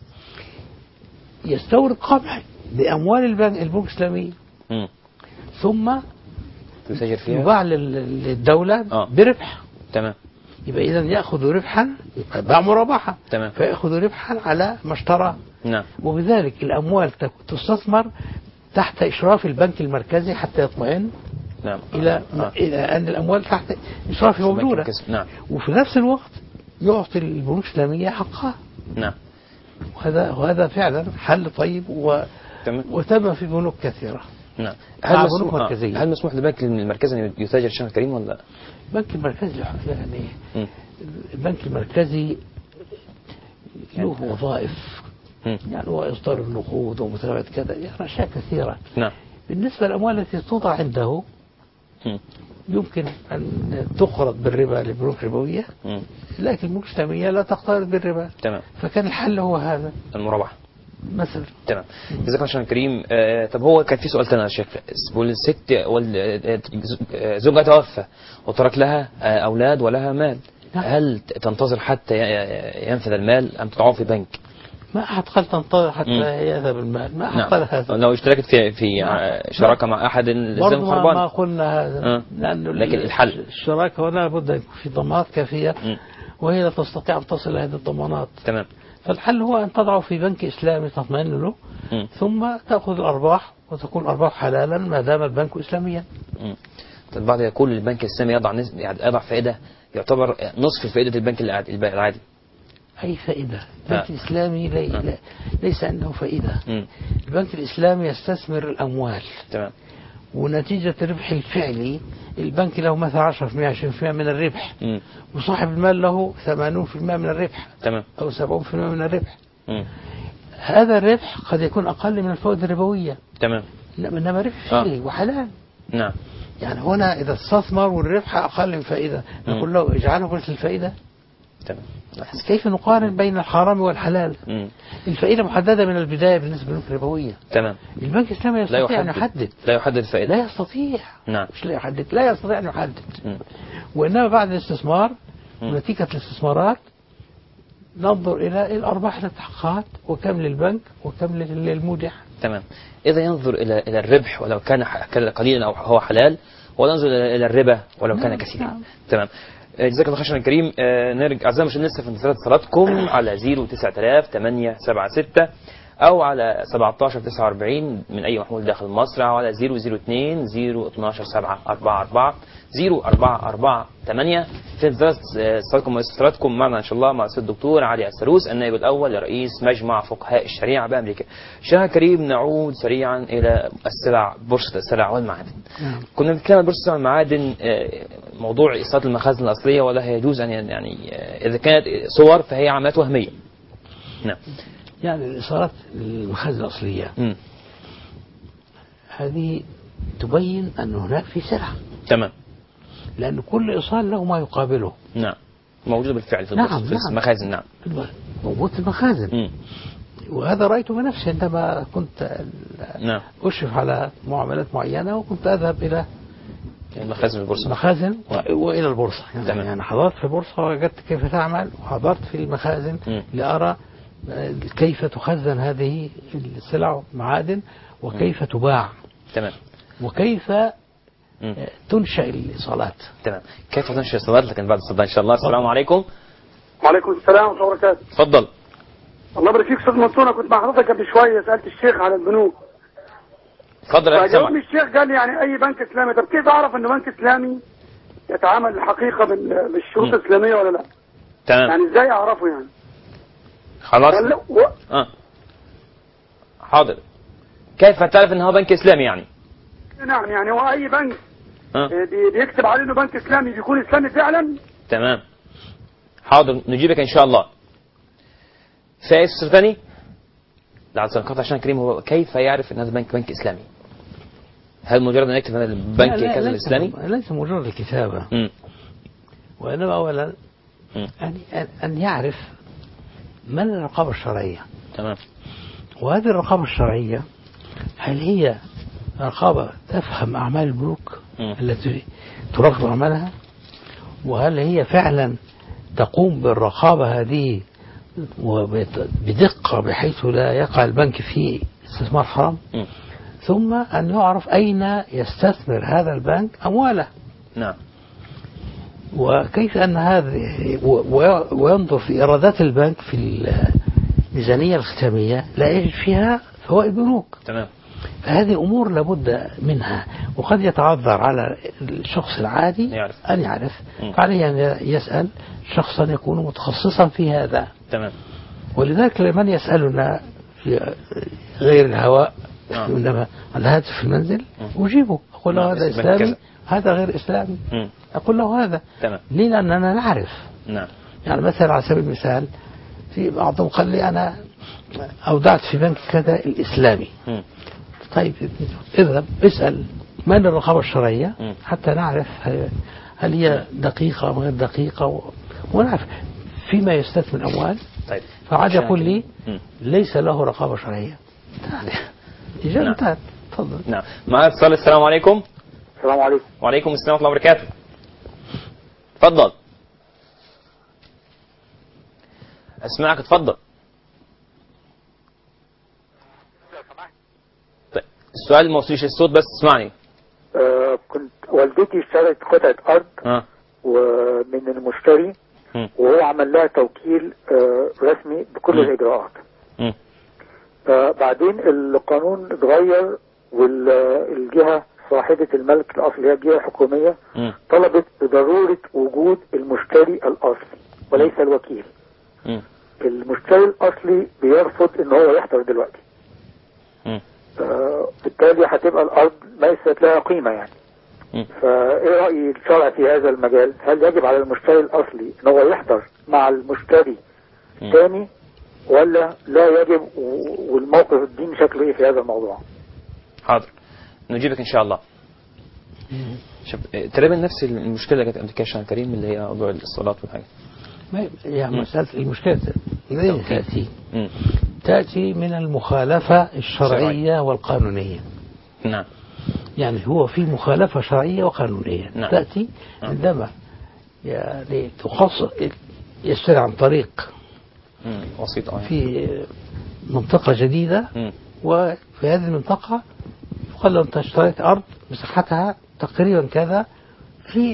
يستورد قمح بأموال البنك البنوك الإسلامية. م. ثم تسجل فيها يباع للدولة آه. بربح. تمام. يبقى إذا يأخذ ربحا، باع مرابحة. تمام. فيأخذ ربحا على ما اشترى. نعم. وبذلك الأموال تستثمر تحت إشراف البنك المركزي حتى يطمئن. نعم. إلى آه. إلى أن الأموال تحت إشراف موجودة. نعم. وفي نفس الوقت يعطي البنوك الإسلامية حقها. نعم. وهذا وهذا فعلا حل طيب و... وتم في بنوك كثيرة. نعم. هل مسموح آه. هل مسموح للبنك المركزي أن يتاجر الشيخ الكريم ولا؟ البنك المركزي يعني م. البنك المركزي له وظائف، م. يعني هو إصدار النقود ومتابعة كذا، يعني أشياء كثيرة. نعم. بالنسبة للأموال التي توضع عنده م. يمكن أن تقرض بالربا للبنوك الربوية، لكن البنوك الإسلامية لا تقترض بالربا. تمام. فكان الحل هو هذا المرابحة مثلا. تمام. جزاك الله شيخ الكريم. آه طب هو كان في سؤال ثاني يا شيخ، والست زوجها توفى وترك لها آه أولاد ولها مال، نعم. هل تنتظر حتى ينفذ المال أم تضعه في بنك؟ ما أحد قال تنتظر حتى يذهب المال، ما أحد قال هذا. لو اشتركت في في شراكة مع أحد الإسلام خربان ما قلنا هذا. أه. لأنه لكن الحل الشراكة ولا بد يكون في ضمانات كافية، م. وهي لا تستطيع أن تصل إلى هذه الضمانات. تمام. فالحل هو أن تضعه في بنك إسلامي تطمئن له، م. ثم تأخذ الأرباح وتكون الأرباح حلالا ما دام البنك إسلاميا. البعض يقول البنك الإسلامي يضع يضع فائدة يعتبر نصف فائدة البنك العادي. أي فائدة؟ البنك الإسلامي لي لا ليس عنده فائدة. م. البنك الإسلامي يستثمر الأموال. تمام. ونتيجة الربح الفعلي البنك له مثلا عشرة بالمئة عشرين بالمئة من الربح، م. وصاحب المال له ثمانين بالمئة من الربح. تمام. أو سبعين بالمئة من الربح. م. هذا الربح قد يكون أقل من الفوائد الربوية. تمام. إنما ربح فعلي آه. وحلال. نعم. يعني هنا إذا استثمر والربح أقل من فائدة نقول له اجعله مثل الفائدة. تمام. كيف نقارن بين الحرام والحلال؟ مم. الفائدة محددة من البداية بالنسبة للبنوك الربوية. تمام. البنك الإسلامي يستطيع أن يحدد. لا يحدد الفائدة. لا يستطيع. نعم. مش لا يحدد، لا يستطيع أن يحدد. مم. وإنما بعد الاستثمار ونتيجة الاستثمارات ننظر إلى الأرباح التي تحققت وكم للبنك وكم للمودع. تمام. إذا ينظر إلى إلى الربح ولو كان قليلا أو هو حلال، وننظر إلى الربا ولو كان كثيرا. نعم. تمام. جزاك الله خير الكريم. آه نرجع أعزائي المشاهدين لسه في انتظار اتصالاتكم على صفر تسعة آلاف ثمانية سبعة ستة أو على سبعة عشر تسعة وأربعين من أي محمول داخل مصر، أو على صفر صفر اثنين صفر اتناشر سبعة أربعة أربعة صفر أربعة أربعة ثمانية. في انتظار اتصالاتكم واستفساراتكم معنا إن شاء الله مع السيد الدكتور علي السروس النائب الأول لرئيس مجمع فقهاء الشريعة بأمريكا. شيخنا الكريم، نعود سريعا إلى السلع، بورصة السلع والمعادن. كنا بنتكلم عن بورصة السلع والمعادن، موضوع إيصال المخازن الأصلية ولا يجوز أن يعني إذا كانت صور فهي عمليات وهمية. نعم. يعني الإيصالات المخازن الأصلية م. هذه تبين أن هناك في سلعة. تمام. لأن كل إيصال له ما يقابله. نعم. موجود بالفعل في, نعم. في المخازن. نعم. موجود في المخازن. م. وهذا رأيته بنفسي عندما كنت نعم. أشرف على معاملات معينة، وكنت أذهب إلى المخازن البورصة. المخازن وإلى البورصة. يعني, تمام. يعني حضرت في البورصة وجدت كيف تعمل، وحضرت في المخازن م. لأرى كيف تخزن هذه السلع معادن وكيف تباع. تمام. وكيف م. تنشأ الإيصالات. تمام. كيف تنشأ الإيصالات، لكن بعد الصلاة إن شاء الله. السلام عليكم. وعليكم السلام ورحمة الله وبركاته. تفضل. الله يبارك فيك أستاذ منصور، أنا كنت مع حضرتك قبل شوية سألت الشيخ على البنوك. تفضل يا فجاوبني الشيخ قال لي يعني أي بنك إسلامي. طب كيف أعرف إنه بنك إسلامي يتعامل الحقيقة بالشروط الإسلامية ولا لا؟ تمام. يعني إزاي أعرفه يعني؟ خلاص. و... آه. حاضر. كيف تعرف إنه هو بنك إسلامي يعني؟ نعم، يعني هو أي بنك آه. بي... بيكتب عليه إنه بنك إسلامي بيكون إسلامي فعلا؟ تمام. حاضر، نجيبك إن شاء الله. في أسر ثاني؟ لا عشان عشان كريم، هو كيف يعرف إن هذا بنك بنك إسلامي؟ هل مجرد أن يكتب هذا البنك كذا الإسلامي؟ ليس مجرد الكتابة. م. وإنما أولا أن أن يعرف من الرقابة الشرعية. تمام. وهذه الرقابة الشرعية هل هي رقابة تفهم أعمال البنوك م. التي تراقب أعمالها، وهل هي فعلا تقوم بالرقابة هذه وبدقة بحيث لا يقع البنك في استثمار حرام. م. ثم أن يعرف أين يستثمر هذا البنك أمواله. نعم. وكيف أن هذه وينظر في إيرادات البنك في الميزانية الختامية لا يجد فيها فوائد بنوك. تمام. فهذه أمور لابد منها، وقد يتعذر على الشخص العادي يعرف. أن يعرف، فعليه أن يسأل شخصا يكون متخصصا في هذا. تمام. ولذلك لمن يسألنا في غير الهواء آه. عندما على الهاتف في المنزل أجيبه، أقول له هذا إسلامي، هذا غير إسلامي. م. أقول له هذا. تمام. ليه؟ لأننا نعرف. نعم. يعني مثلا على سبيل المثال في بعضهم قال لي أنا أودعت في بنك كذا الإسلامي. م. طيب اذهب اسأل من الرقابة الشرعية م. حتى نعرف هل هي دقيقة أو غير دقيقة، ونعرف فيما يستثمر الأموال. طيب. فعاد يقول لي م. ليس له رقابة شرعية. إجابة نعم. انتهت. تفضل. نعم. مع اتصال. السلام عليكم. السلام عليكم. وعليكم السلام ورحمة الله وبركاته. تفضل. أسمعك، تفضل. طيب. السؤال ما وصلش الصوت، بس اسمعني. آه كنت والدتي اشترت قطعة أرض آه. ومن المشتري م. وهو عمل لها توكيل آه رسمي بكل م. الإجراءات. م. آه بعدين القانون اتغير، والجهة صاحبة الملك الأصلي هي الجهة الحكومية م. طلبت بضرورة وجود المشتري الأصلي وليس الوكيل. م. المشتري الأصلي بيرفض إن هو يحضر دلوقتي. م. آه بالتالي هتبقى الأرض ليست لها قيمة يعني. م. فايه رأي الشرع في هذا المجال؟ هل يجب على المشتري الأصلي ان هو يحضر مع المشتري الثاني ولا لا يجب؟ والموقف الديني شكله ايه في هذا الموضوع؟ حاضر، نجيبك ان شاء الله. شوف تقريبا نفس المشكله اللي كانت قبل كده يا كريم، اللي هي موضوع الصلاه والحاجه. ما يعني مسألة المشكلة منين تأتي؟ تأتي من المخالفة الشرعية والقانونية. نعم. يعني هو في مخالفة شرعية وقانونية. نعم. تأتي عندما يعني تخصص يشتري عن طريق وسيط في منطقة جديدة، م. وفي هذه المنطقة يقال له أنت اشتريت أرض مساحتها تقريبا كذا في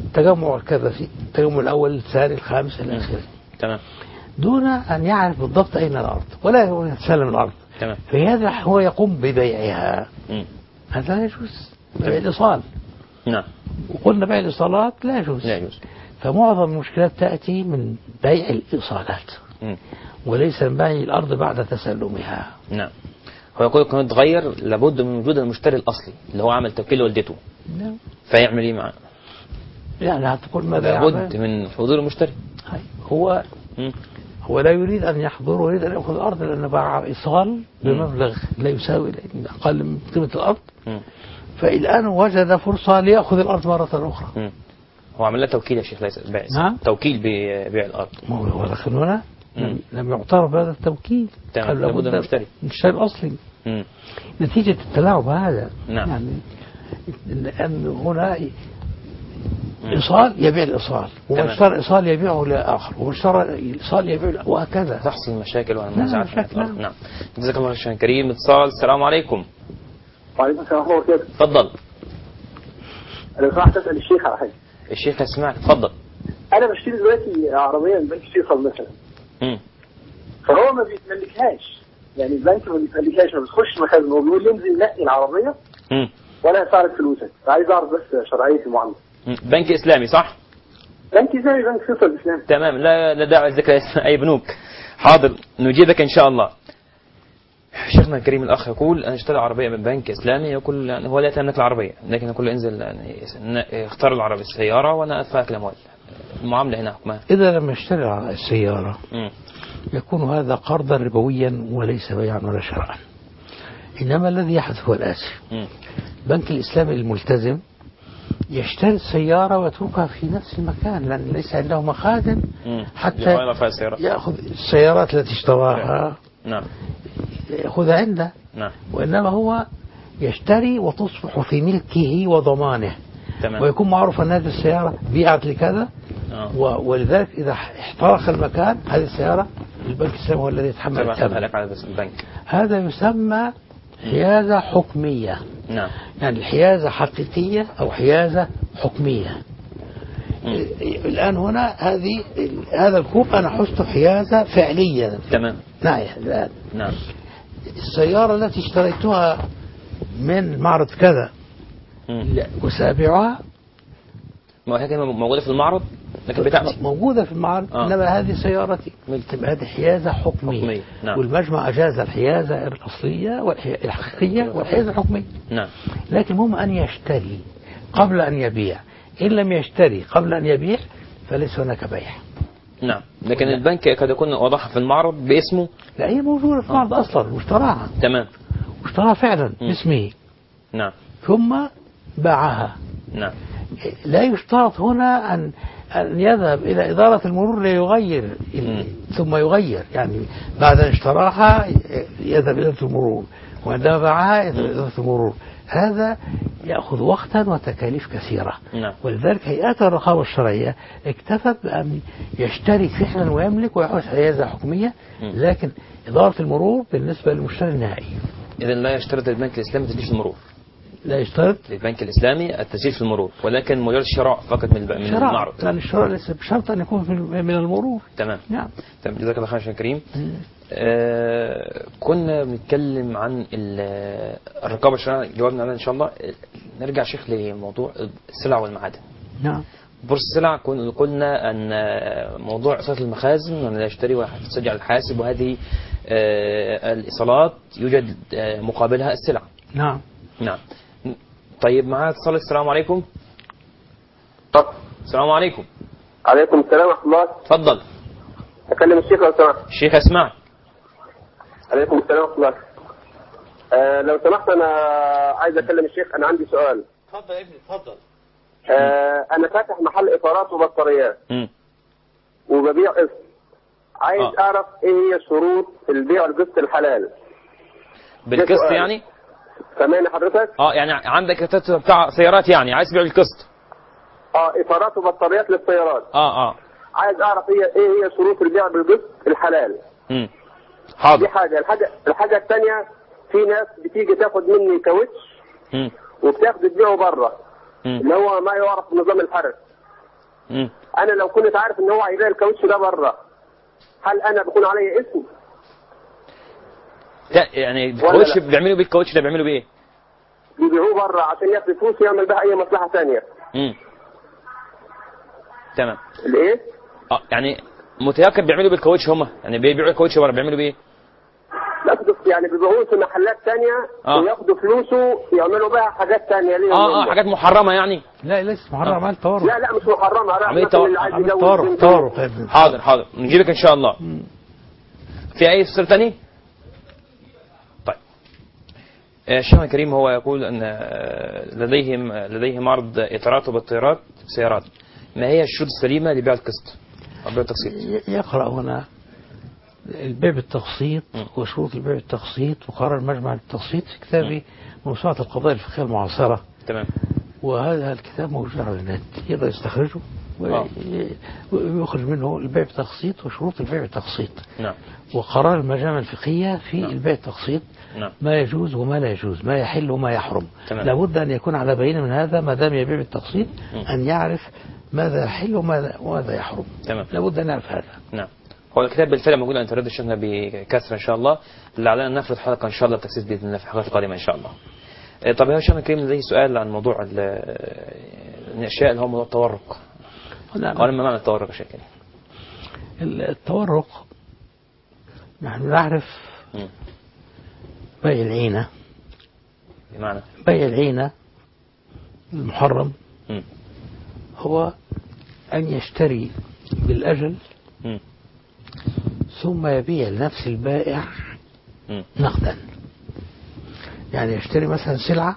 تجمع كذا في التجمع الأول الثاني الخامس إلى آخره، تمام، دون أن يعرف بالضبط أين الأرض ولا يتسلم الأرض. تمام. فهذا هو يقوم ببيعها. مم. هذا لا يجوز، بيع الإيصال. نعم. وقلنا بيع الإيصالات لا يجوز. لا يجوز. فمعظم المشكلات تأتي من بيع الإيصالات، مم. وليس من بيع الأرض بعد تسلمها. نعم. هو يقول لك انه تغير لابد من وجود المشتري الأصلي اللي هو عمل توكيل لوالدته. نعم. فيعمل ايه معاه؟ يعني هتقول ماذا لابد من حضور المشتري. هو مم. هو لا يريد أن يحضر ويريد أن يأخذ الأرض، لأن باع إيصال بمبلغ لا يساوي أقل من قيمة الأرض. مم. فالآن وجد فرصة ليأخذ الأرض مرة أخرى. مم. هو عمل له توكيل يا شيخ ليس بيع. نعم. توكيل ببيع الأرض. ما هو ولكن هنا لم, لم يعترف بهذا التوكيل. تمام. لابد من المشتري. المشتري الأصلي. مم. نتيجة التلاعب هذا. نعم. يعني لأن هنا إيصال يبيع الإيصال، ومشترى إيصال يبيعه لآخر، ومشترى الإيصال يبيعه، وهكذا تحصل مشاكل والمنازعات. نعم. نعم. جزاك الله خير كريم. اتصال. السلام عليكم. وعليكم السلام ورحمة الله وبركاته. تفضل. أنا سمعت أسأل الشيخ على حاجة. الشيخ يسمعك. تفضل. أنا بشتري دلوقتي عربية من بنك فيصل مثلا. امم. فهو ما بيتملكهاش، يعني البنك ما بيتملكهاش، ما بتخش مخازن، هو بيقول لي انزل نقي العربية. امم. وأنا هدفع لك فلوسك، فعايز أعرف بس شرعية المعاملة. بنك إسلامي صح؟ بنك إسلامي، بنك فيصل الإسلامي. تمام. لا لا داعي لذكر أي بنوك. حاضر نجيبك إن شاء الله. شيخنا الكريم الأخ يقول أنا اشتري عربية من بنك إسلامي، يقول يعني هو لا يتملك العربية، لكن يقول له انزل يعني اختار العربية السيارة وأنا أدفعك الأموال. المعاملة هنا حكمها إذا لم يشتري السيارة م. يكون هذا قرضا ربويا وليس بيعا ولا شراء. إنما الذي يحدث هو الآتي: بنك الإسلامي الملتزم يشتري السيارة ويتركها في نفس المكان، لأن ليس عنده مخازن حتى يأخذ السيارات التي اشتراها. نعم. يأخذها عنده. نعم. وإنما هو يشتري وتصبح في ملكه وضمانه. تمام. ويكون معروف أن هذه السيارة بيعت لكذا. آه. ولذلك إذا احترق المكان هذه السيارة البنك الإسلامي هو الذي يتحمل الثمن. هذا يسمى حيازة حكمية. نعم. يعني الحيازة حقيقية أو حيازة حكمية. م. الآن هنا هذه هذا الكوب أنا حسته حيازة فعلية. تمام. نعم. الآن نعم. السيارة التي اشتريتها من معرض كذا وسابعها ما هي موجودة في المعرض لكن بتاعتي موجودة في المعرض. آه. إنما هذه سيارتي تبقى هذه حيازة حكمية, حكمية. نعم. والمجمع أجاز الحيازة الأصلية والحقيقية والحيازة الحكمية. نعم. لكن هم أن يشتري قبل أن يبيع. إن لم يشتري قبل أن يبيع فليس هناك بيع. نعم. لكن لا. البنك قد يكون وضعها في المعرض باسمه. لا هي موجودة في المعرض. آه. أصلا واشتراها. تمام. واشتراها فعلا باسمه. نعم. ثم باعها. نعم. لا يشترط هنا أن أن يذهب إلى إدارة المرور ليغير ثم يغير، يعني بعد أن اشتراها يذهب إلى إدارة المرور وعندما باعها يذهب إلى إدارة المرور. هذا يأخذ وقتا وتكاليف كثيرة. نعم. ولذلك هيئات الرقابة الشرعية اكتفت بأن يشتري فعلا ويملك ويحوز حيازة حكومية، لكن إدارة المرور بالنسبة للمشتري النهائي. إذا لا يشترط البنك الإسلامي تسجيل في المرور. لا يشترط للبنك الإسلامي التسجيل في المرور، ولكن مجرد الشراء فقط من من المعرض. لأن الشراء ليس بشرط أن يكون من المرور. تمام. نعم. تمام. جزاك الله خير كريم. آه كنا بنتكلم عن الرقابة الشرعية، جوابنا عنها إن شاء الله. نرجع شيخ لموضوع السلع والمعادن. نعم. بورصة السلع قلنا أن موضوع إيصالات المخازن وأن لا يشتري ويسجل على الحاسب، وهذه آه الإيصالات يوجد آه مقابلها السلع. نعم. نعم. طيب معاك اتصال. السلام عليكم. السلام عليكم. عليكم السلام ورحمة الله. تفضل. أكلم الشيخ لو سمحت. الشيخ اسمع. عليكم السلام ورحمة الله. آه لو سمحت أنا عايز أكلم الشيخ، أنا عندي سؤال. تفضل يا ابني تفضل. آه أنا فاتح محل إطارات وبطاريات. امم. وببيع قسط. عايز آه. أعرف إيه هي شروط البيع القسط الحلال. بالقسط يعني؟ سامعني حضرتك؟ اه يعني عندك بتاع سيارات يعني عايز تبيع القسط. اه اطارات وبطاريات للسيارات. اه اه عايز اعرف هي ايه هي شروط البيع بالقسط الحلال. امم. حاضر. دي حاجه. الحاجه الحاجه الثانيه، في ناس بتيجي تاخد مني كاوتش امم. وبتاخد تبيعه بره اللي هو ما يعرف بنظام الحرس. مم. انا لو كنت عارف ان هو هيبيع الكاوتش ده بره، هل انا بكون عليا اسم؟ لا يعني الكاوتش بيعملوا بيه الكاوتش ده بيعملوا بيه ايه؟ بيبيعوه بره عشان ياخد فلوس ويعمل بها اي مصلحه ثانيه. امم تمام. الايه؟ اه يعني متيقن بيعملوا بالكاوتش هم، يعني بيبيعوا الكاوتش بره بيعملوا بيه؟ لا يعني بيبيعوه في محلات ثانيه آه. وياخدوا فلوسه يعملوا بها حاجات ثانيه ليهم. اه اه حاجات محرمه يعني؟ لا لسه محرم عمل تورق. لا لا مش محرمه، عمليه تورق تورق. حاضر حاضر نجيبك ان شاء الله. مم. في اي استفسار ثاني؟ طيب الشيخ الكريم هو يقول ان لديهم لديهم عرض اطارات وبطاريات سيارات، ما هي الشروط السليمه لبيع القسط او بيع التقسيط؟ يقرأ هنا البيع بالتقسيط وشروط البيع بالتقسيط وقرار مجمع التقسيط في كتابي موسوعة القضايا الفقهية المعاصرة. تمام. وهذا الكتاب موجود على النت يقدر يستخرجه ويخرج منه البيع بالتقسيط وشروط البيع بالتقسيط. نعم. وقرار المجامع الفقهية في نعم. البيع بالتقسيط. نعم. ما يجوز وما لا يجوز، ما يحل وما يحرم. تمام. لابد أن يكون على بينة من هذا ما دام يبيع بالتقسيط أن يعرف ماذا يحل وماذا يحرم. تمام. لابد أن يعرف هذا. نعم. هو الكتاب بالفعل موجود على الانترنت الشيخنا بكثرة إن شاء الله، لعلنا نفرض حلقة إن شاء الله التخصيص بإذن الله في الحلقات القادمة إن شاء الله. طب يا شيخنا الكريم لدي سؤال عن موضوع الأشياء اللي هو موضوع التورق. نعم. قال ما معنى التورق يا شيخ الكريم؟ التورق نحن نعرف بيع العينة. بمعنى؟ بيع العينة المحرم م. هو أن يشتري بالأجل م. ثم يبيع لنفس البائع م. نقدا. يعني يشتري مثلا سلعة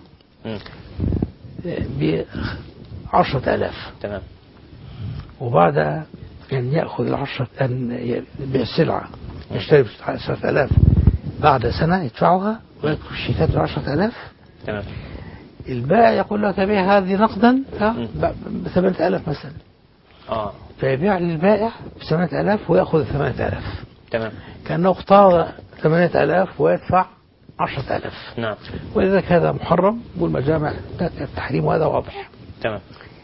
بعشرة آلاف. تمام. وبعد أن يأخذ العشرة أن يبيع السلعة يشتري بعشرة آلاف بعد سنة يدفعها ويدخل الشيكات بعشرة آلاف. تمام. البائع يقول له تبيع هذه نقدا بثمانية آلاف مثلا. آه. فيبيع للبائع بثمانية آلاف ويأخذ ثمانية آلاف. تمام. كأنه اختار ثمانية آلاف ويدفع عشرة آلاف. نعم. ولذلك هذا محرم والمجامع التحريم وهذا واضح. تمام.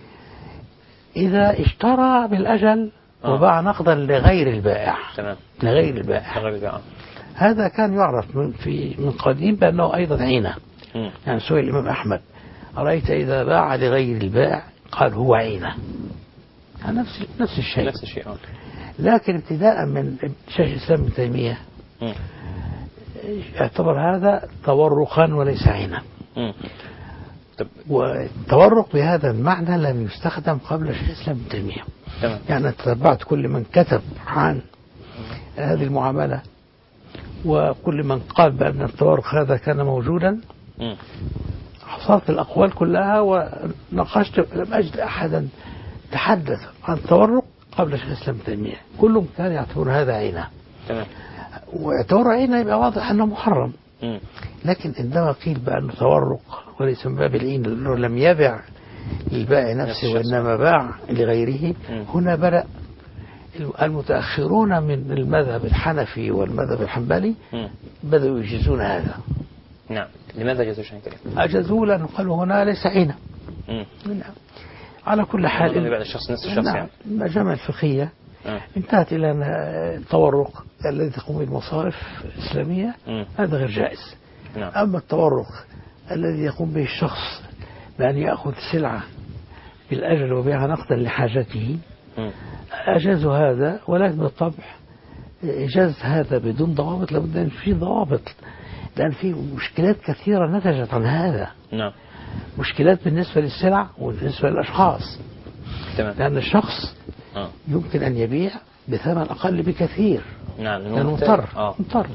إذا اشترى بالأجل آه. وباع نقدا لغير البائع. تمام. لغير البائع. لغير البائع. هذا كان يعرف من في من قديم بأنه أيضا عينة. م. يعني سئل الإمام أحمد أرأيت إذا باع لغير البائع قال هو عينة. نفس نفس الشيء. نفس الشيء. لكن ابتداء من شيخ الإسلام ابن تيمية م. اعتبر هذا تورقا وليس عينا. طب. والتورق بهذا المعنى لم يستخدم قبل شيخ الإسلام ابن تيمية. تمام. يعني تتبعت كل من كتب عن هذه المعاملة وكل من قال بأن التورق هذا كان موجودا. م. حصلت الأقوال كلها وناقشت لم أجد أحدا تحدث عن التورق قبل شيخ الإسلام ابن تيمية. كلهم كان يعتبر هذا عينه. تمام. واعتبر عينه يبقى واضح أنه محرم. م. لكن عندما قيل بأنه تورق وليس من باب العين لأنه لم يبع للبائع نفسه وإنما باع لغيره م. هنا بدأ المتأخرون من المذهب الحنفي والمذهب الحنبلي م. بدأوا يجيزون هذا. نعم. لماذا جازوا شيء كريم؟ أجازوا لأنه قالوا هنا ليس عينه. نعم. على كل حال يبقى الشخص نفس الشخص. نعم. يعني المجامع الفقهية م. انتهت إلى أن التورق الذي تقوم به المصارف الإسلامية م. هذا غير جائز. نعم. أما التورق الذي يقوم به الشخص بأن يأخذ سلعة بالأجل وبيعها نقدا لحاجته م. أجازوا هذا، ولكن بالطبع إجاز هذا بدون ضوابط. لابد أن في ضوابط لأن في مشكلات كثيرة نتجت عن هذا. نعم. مشكلات بالنسبة للسلع وبالنسبة للأشخاص. تمام. لأن الشخص آه. يمكن أن يبيع بثمن أقل بكثير. نعم. لأنه مضطر. آه. مضطر.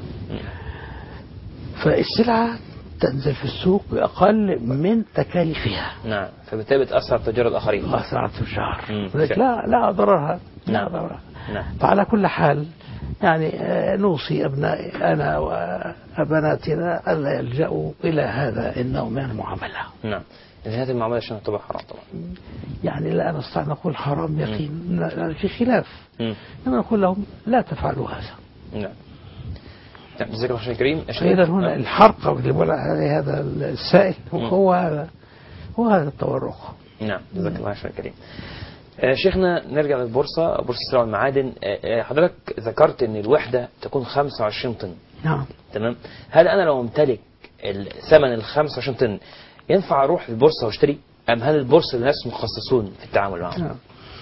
فالسلعة تنزل في السوق بأقل من تكاليفها. نعم. فبالتالي بتأثر تجار الآخرين. أثر التجار. م. لا لا ضررها. لا نعم. ضررها. نعم. فعلى كل حال يعني نوصي أبناء أنا وأبناتنا ألا يلجأوا إلى هذا النوع من المعاملة. نعم. إذن هذه المعاملة عشان تعتبر حرام طبعا. يعني لا نستطيع نقول حرام يقين في خلاف. إنما نقول لهم لا تفعلوا هذا. نعم. نعم. جزاك الله خير كريم. إذا هنا الحرق اللي بقول عليه هذا السائل هو هذا هو هذا التورق. نعم. جزاك الله خير كريم. آه شيخنا نرجع للبورصة، بورصة السلع والمعادن. آه حضرتك ذكرت ان الوحدة تكون خمسة وعشرين طن. نعم. تمام. هل انا لو امتلك ثمن ال خمسة وعشرين طن ينفع اروح للبورصة واشتري، ام هل البورصة لناس مخصصون في التعامل معهم؟ نعم.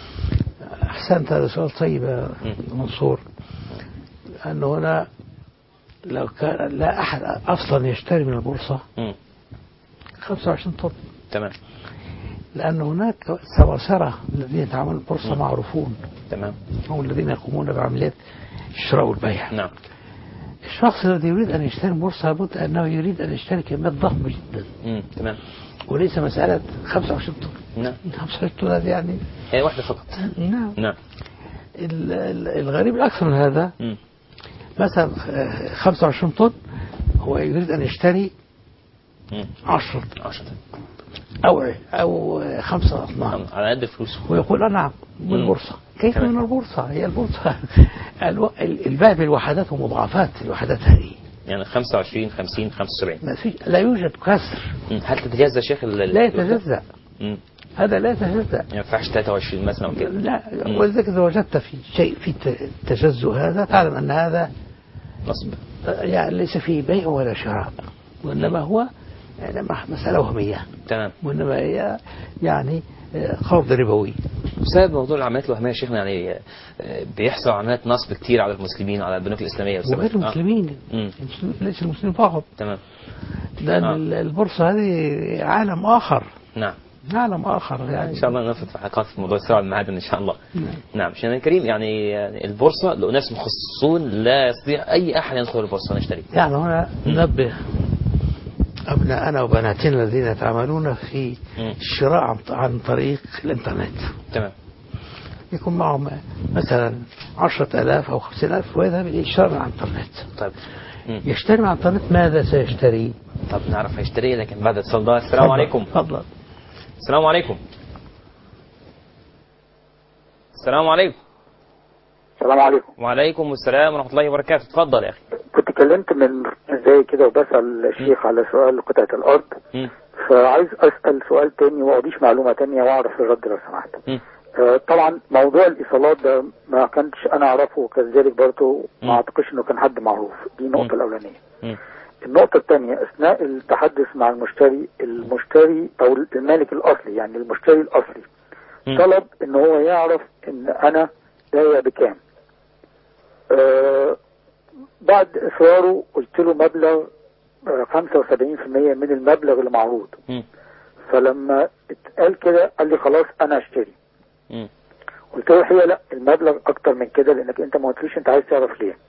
احسنت، هذا سؤال طيب يا منصور. لانه هنا لو كان لا احد اصلا يشتري من البورصة م. خمسة وعشرين طن. تمام. لأن هناك سماسرة الذين يتعاملون البورصة معروفون. تمام. هم الذين يقومون بعمليات الشراء والبيع. نعم. الشخص الذي يريد أن يشتري البورصة لابد أنه يريد أن يشتري كميات ضخمة جدا. امم تمام. وليس مسألة خمسة وعشرين طن. نعم. خمسة وعشرين طن هذه يعني هي واحدة فقط. نعم. نعم. الغريب الأكثر من هذا مم. مثلا خمسة وعشرين طن هو يريد أن يشتري عشرة عشرة أو أو خمسة أطنان على قد الفلوس، ويقول نعم من البورصة. كيف من البورصة؟ هي البورصة البيع بالوحدات ومضاعفات الوحدات هذه، يعني خمسة وعشرين خمسين خمسة وسبعين ما في، لا يوجد كسر. هل تتجزأ شيخ؟ لا يتجزأ. هذا لا يتجزأ. ما ينفعش ثلاثة وعشرين مثلا كده. لا، ولذلك إذا وجدت في شيء في تجزؤ هذا تعلم أن هذا نصب، يعني ليس فيه بيع ولا شراء، وإنما هو يعني مسألة وهمية. تمام. وإنما هي يعني قرض ربوي. بسبب موضوع العمليات الوهمية يا شيخنا، يعني بيحصل عمليات نصب كتير على المسلمين وعلى البنوك الإسلامية وغير المسلمين. آه. ليس المسلمين فقط. تمام. لأن آه. البورصة هذه عالم آخر. نعم. عالم آخر يعني. إن شاء الله نفت في حلقات في موضوع السلع والمعادن إن شاء الله. نعم. نعم. شيخنا الكريم، يعني البورصة لناس مخصصون، لا يستطيع أي أحد يدخل البورصة ونشتري. يعني هنا ننبه أبناءنا وبناتنا الذين يتعاملون في الشراء عن طريق الإنترنت. تمام. يكون معهم مثلا عشرة آلاف أو خمسين ألف ويذهب للشراء عن الإنترنت. طيب. مم. يشتري عن الإنترنت، ماذا سيشتري؟ طب نعرف هيشتري لكن بعد اتصال ده. السلام فضل. عليكم. تفضل. السلام عليكم. السلام عليكم. السلام عليكم. وعليكم السلام ورحمة الله وبركاته. اتفضل يا أخي. كنت كلمت من زي كده وبسأل الشيخ على سؤال قطعة الأرض، م. فعايز أسأل سؤال تاني وأضيف معلومة تانية وأعرف الرد لو سمحت. آه طبعا موضوع الإيصالات ده ما كنتش أنا أعرفه، وكذلك برضه ما أعتقدش إنه كان حد معروف. دي النقطة الأولانية. م. النقطة الثانية، أثناء التحدث مع المشتري، المشتري أو المالك الأصلي يعني المشتري الأصلي م. طلب إن هو يعرف إن أنا بايع بكام. آه بعد إصراره قلت له مبلغ خمسة وسبعين بالمئة من المبلغ اللي معروض. م. فلما اتقال كده قال لي خلاص أنا أشتري. م. قلت له الحقيقة لا، المبلغ أكتر من كده لأنك أنت ما قلتليش أنت عايز تعرف ليه.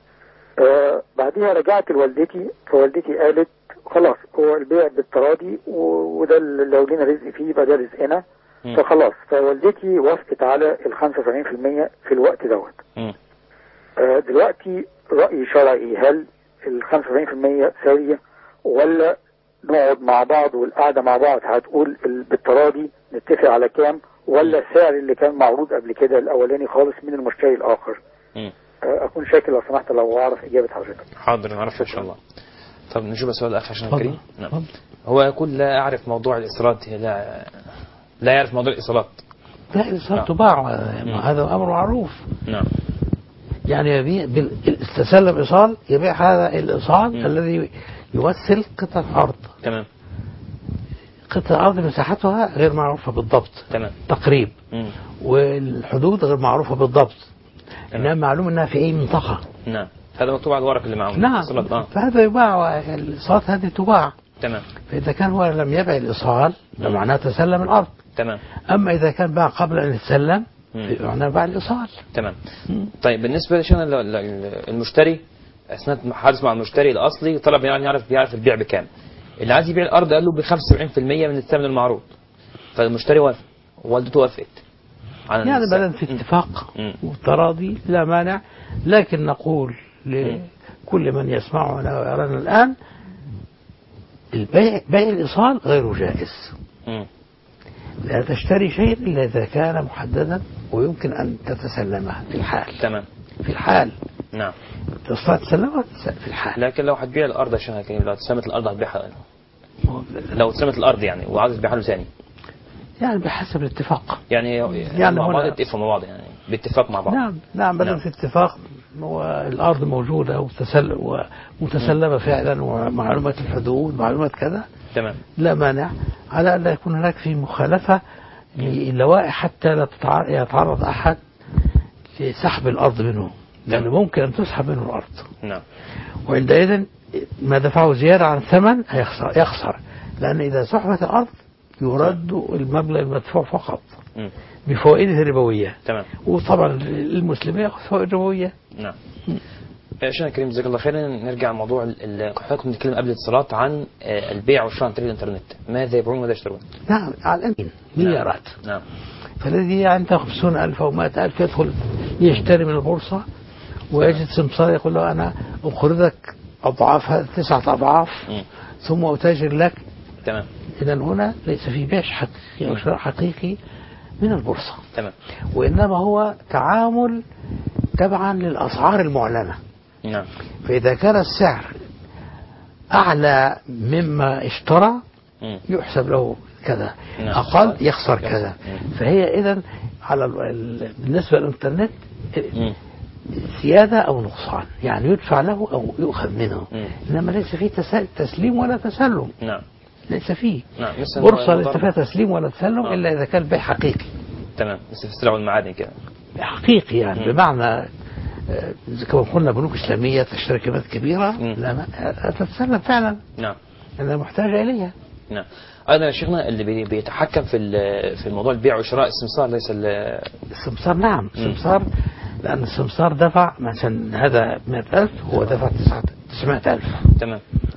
آه بعديها رجعت لوالدتي، فوالدتي قالت خلاص هو البيع بالتراضي وده لو لينا رزق فيه يبقى ده رزقنا، فخلاص. فوالدتي وافقت على ال خمسة وسبعين بالمئة في الوقت دوت. آه دلوقتي رأيي شرعي، هل ال خمسة وسبعين بالمئة سارية ولا نقعد مع بعض والقعدة مع بعض هتقول بالتراضي نتفق على كام، ولا السعر اللي كان معروض قبل كده الأولاني خالص من المشتري الآخر؟ آه أكون شاكر لو سمحت لو أعرف إجابة حضرتك. حاضر نعرف إن شاء الله. طب نشوف السؤال الأخ عشان الكريم. نعم. هو يقول لا أعرف موضوع الإيصالات، لا لا يعرف موضوع الإيصالات. لا الإيصالات تباع، هذا أمر معروف. نعم. يعني يبيع استسلم إيصال، يبيع هذا الإيصال م. الذي يمثل قطعة أرض. تمام. قطعة أرض مساحتها غير معروفة بالضبط. تمام. تقريب. م. والحدود غير معروفة بالضبط. إنها معلوم إنها في أي منطقة. نعم. هذا مكتوب على الورق اللي معه. نعم. فهذا يباع، الإيصالات هذه تباع. تمام. فإذا كان هو لم يبيع الإيصال فمعناه تسلم الأرض. تمام. أما إذا كان باع قبل أن يتسلم معناه باع الإيصال. تمام. مم. طيب بالنسبة لشان المشتري أثناء حدث مع المشتري الأصلي طلب يعني يعرف بيعرف البيع بكام. اللي عايز يبيع الأرض قال له ب خمسة وسبعين بالمئة من الثمن المعروض، فالمشتري وافق ووالدته وافقت. يعني بدل في اتفاق وتراضي لا مانع، لكن نقول لكل من يسمعنا ويرانا الآن البيع بيع الإيصال غير جائز. م. لا تشتري شيء إلا إذا كان محددا ويمكن أن تتسلمه في الحال. تمام. في الحال. نعم. تصلح تسلمها في الحال. لكن لو هتبيع الأرض عشان هكين لو تسمت الأرض هتبيعها، لو تسمت الأرض يعني وعاوز تبيعها له ثاني يعني بحسب الاتفاق. يعني يعني مع بعض هنا- يتفقوا مع بعض يعني باتفاق مع بعض. نعم نعم بدل نعم. في اتفاق، والأرض موجودة وتسل ومتسلمة فعلا، ومعلومات الحدود معلومات كذا، تمام. لا مانع على أن لا يكون هناك في مخالفة للوائح حتى لا تتع- يتعرض أحد لسحب الأرض منه، لأنه ممكن أن تسحب منه الأرض، نعم. وعندئذ ما دفعه زيادة عن الثمن هيخسر يخسر، لأن إذا سحبت الأرض يرد المبلغ المدفوع فقط مم. بفوائده الربوية، تمام. وطبعا المسلم يأخذ فوائد ربوية. نعم. شيخنا الكريم جزاك الله خيرا. نرجع موضوع ال- حضرتك بنتكلم قبل الاتصالات عن آه، البيع والشراء عن طريق الانترنت، ماذا يبيعون وماذا يشترون؟ نعم على الأمين مليارات. نعم. فالذي عنده خمسون ألف أو مائة ألف يدخل يشتري من البورصة ويجد سمسار يقول له أنا أقرضك أضعاف تسعة أضعاف مم. ثم أتاجر لك. تمام. إذا هنا ليس في بيع حقيقي أو شراء حقيقي من البورصة، تمام. وإنما هو تعامل تبعا للأسعار المعلنة. نعم. فإذا كان السعر أعلى مما اشترى مم. يحسب له كذا، نعم. أقل يخسر يخسر. كذا. مم. فهي إذن على ال- ال- بالنسبة للإنترنت مم. زيادة أو نقصان، يعني يدفع له أو يؤخذ منه، مم. إنما ليس فيه تس- تسليم ولا تسلم. نعم. ليس فيه نعم. مثل بورصة ليس المضاربة. فيها تسليم ولا تسلم آه. إلا إذا كان بيع حقيقي. تمام. مثل في السلع والمعادن كده. حقيقي يعني مم. بمعنى آه، كما قلنا بنوك إسلامية تشتري كميات كبيرة، مم. لا ما- تتسلم فعلا نعم. أنا محتاجة إليها. نعم. أيضا يا شيخنا اللي بي- بيتحكم في ال- في الموضوع البيع والشراء السمسار ليس ال- السمسار نعم السمسار، لأن السمسار دفع مثلا هذا مئة ألف هو دفع تسعمائة ألف، تمام.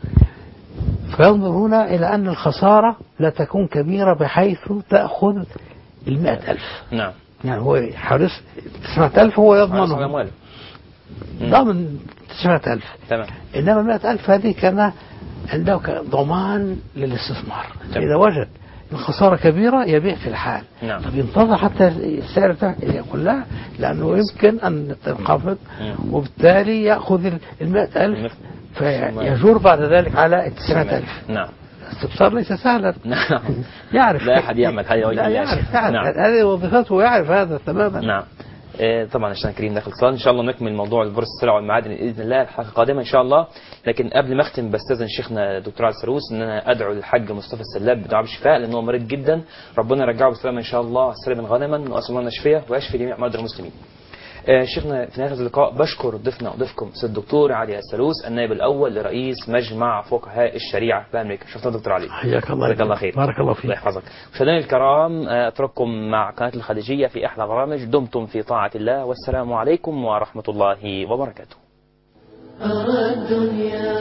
فينظر هنا إلى أن الخسارة لا تكون كبيرة بحيث تأخذ المئة ألف. نعم. يعني هو حارس تسعمائة ألف هو حرص على يضمنه الأموال. مم. ضامن تسعمائة ألف، تمام. إنما مئة ألف هذه كان عنده ضمان للاستثمار. تمام. إذا وجد الخسارة كبيرة يبيع في الحال. نعم. طب ينتظر حتى السعر تحت يقول لا، لأنه يمكن أن تنخفض مم. وبالتالي يأخذ المئة ألف فيجور بعد ذلك على التسعمائة ألف. نعم. الاستبصار ليس سهلا. نعم. يعرف لا أحد يعمل حاجة وجه لا الله. يعرف يعرف. نعم. هذه وظيفته ويعرف هذا تماما. نعم. إيه طبعا عشان كريم داخل اتصال ان شاء الله نكمل موضوع البورصه السلع والمعادن باذن الله الحلقه القادمه ان شاء الله. لكن قبل ما اختم بستاذن شيخنا دكتور علي السروس ان انا ادعو للحاج مصطفى السلاب بدعاء بالشفاء لانه مريض جدا، ربنا يرجعه بالسلامه ان شاء الله سالما غانما، واسال الله الشفيه ويشفي جميع مرضى المسلمين. آه شيخنا في نهايه اللقاء بشكر ضيفنا وضيفكم سيد الدكتور علي السروس النائب الاول لرئيس مجمع فقهاء الشريعه بامريكا. شكرا دكتور علي. حياك الله. جزاك الله خير. بارك الله فيك. الله يحفظك. مشاهدينا الكرام اترككم مع قناه الخليجيه في احلى برامج. دمتم في طاعه الله والسلام عليكم ورحمه الله وبركاته. أرى الدنيا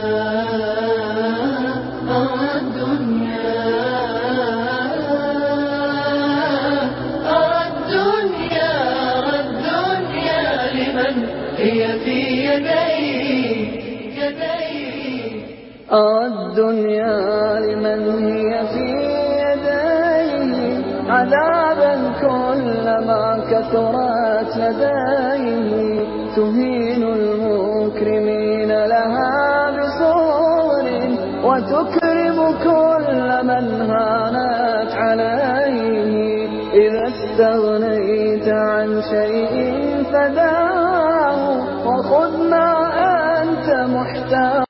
أرى الدنيا أرى الدنيا أرى الدنيا لمن هي في يدي يدي أرى الدنيا لمن هي في يديه عذابا كلما كثرت لديه تهين المكرمين لها بصور وتكرم كل من هانت عليه إذا استغنيت عن شيء فداه وخذ ما أنت محتاج.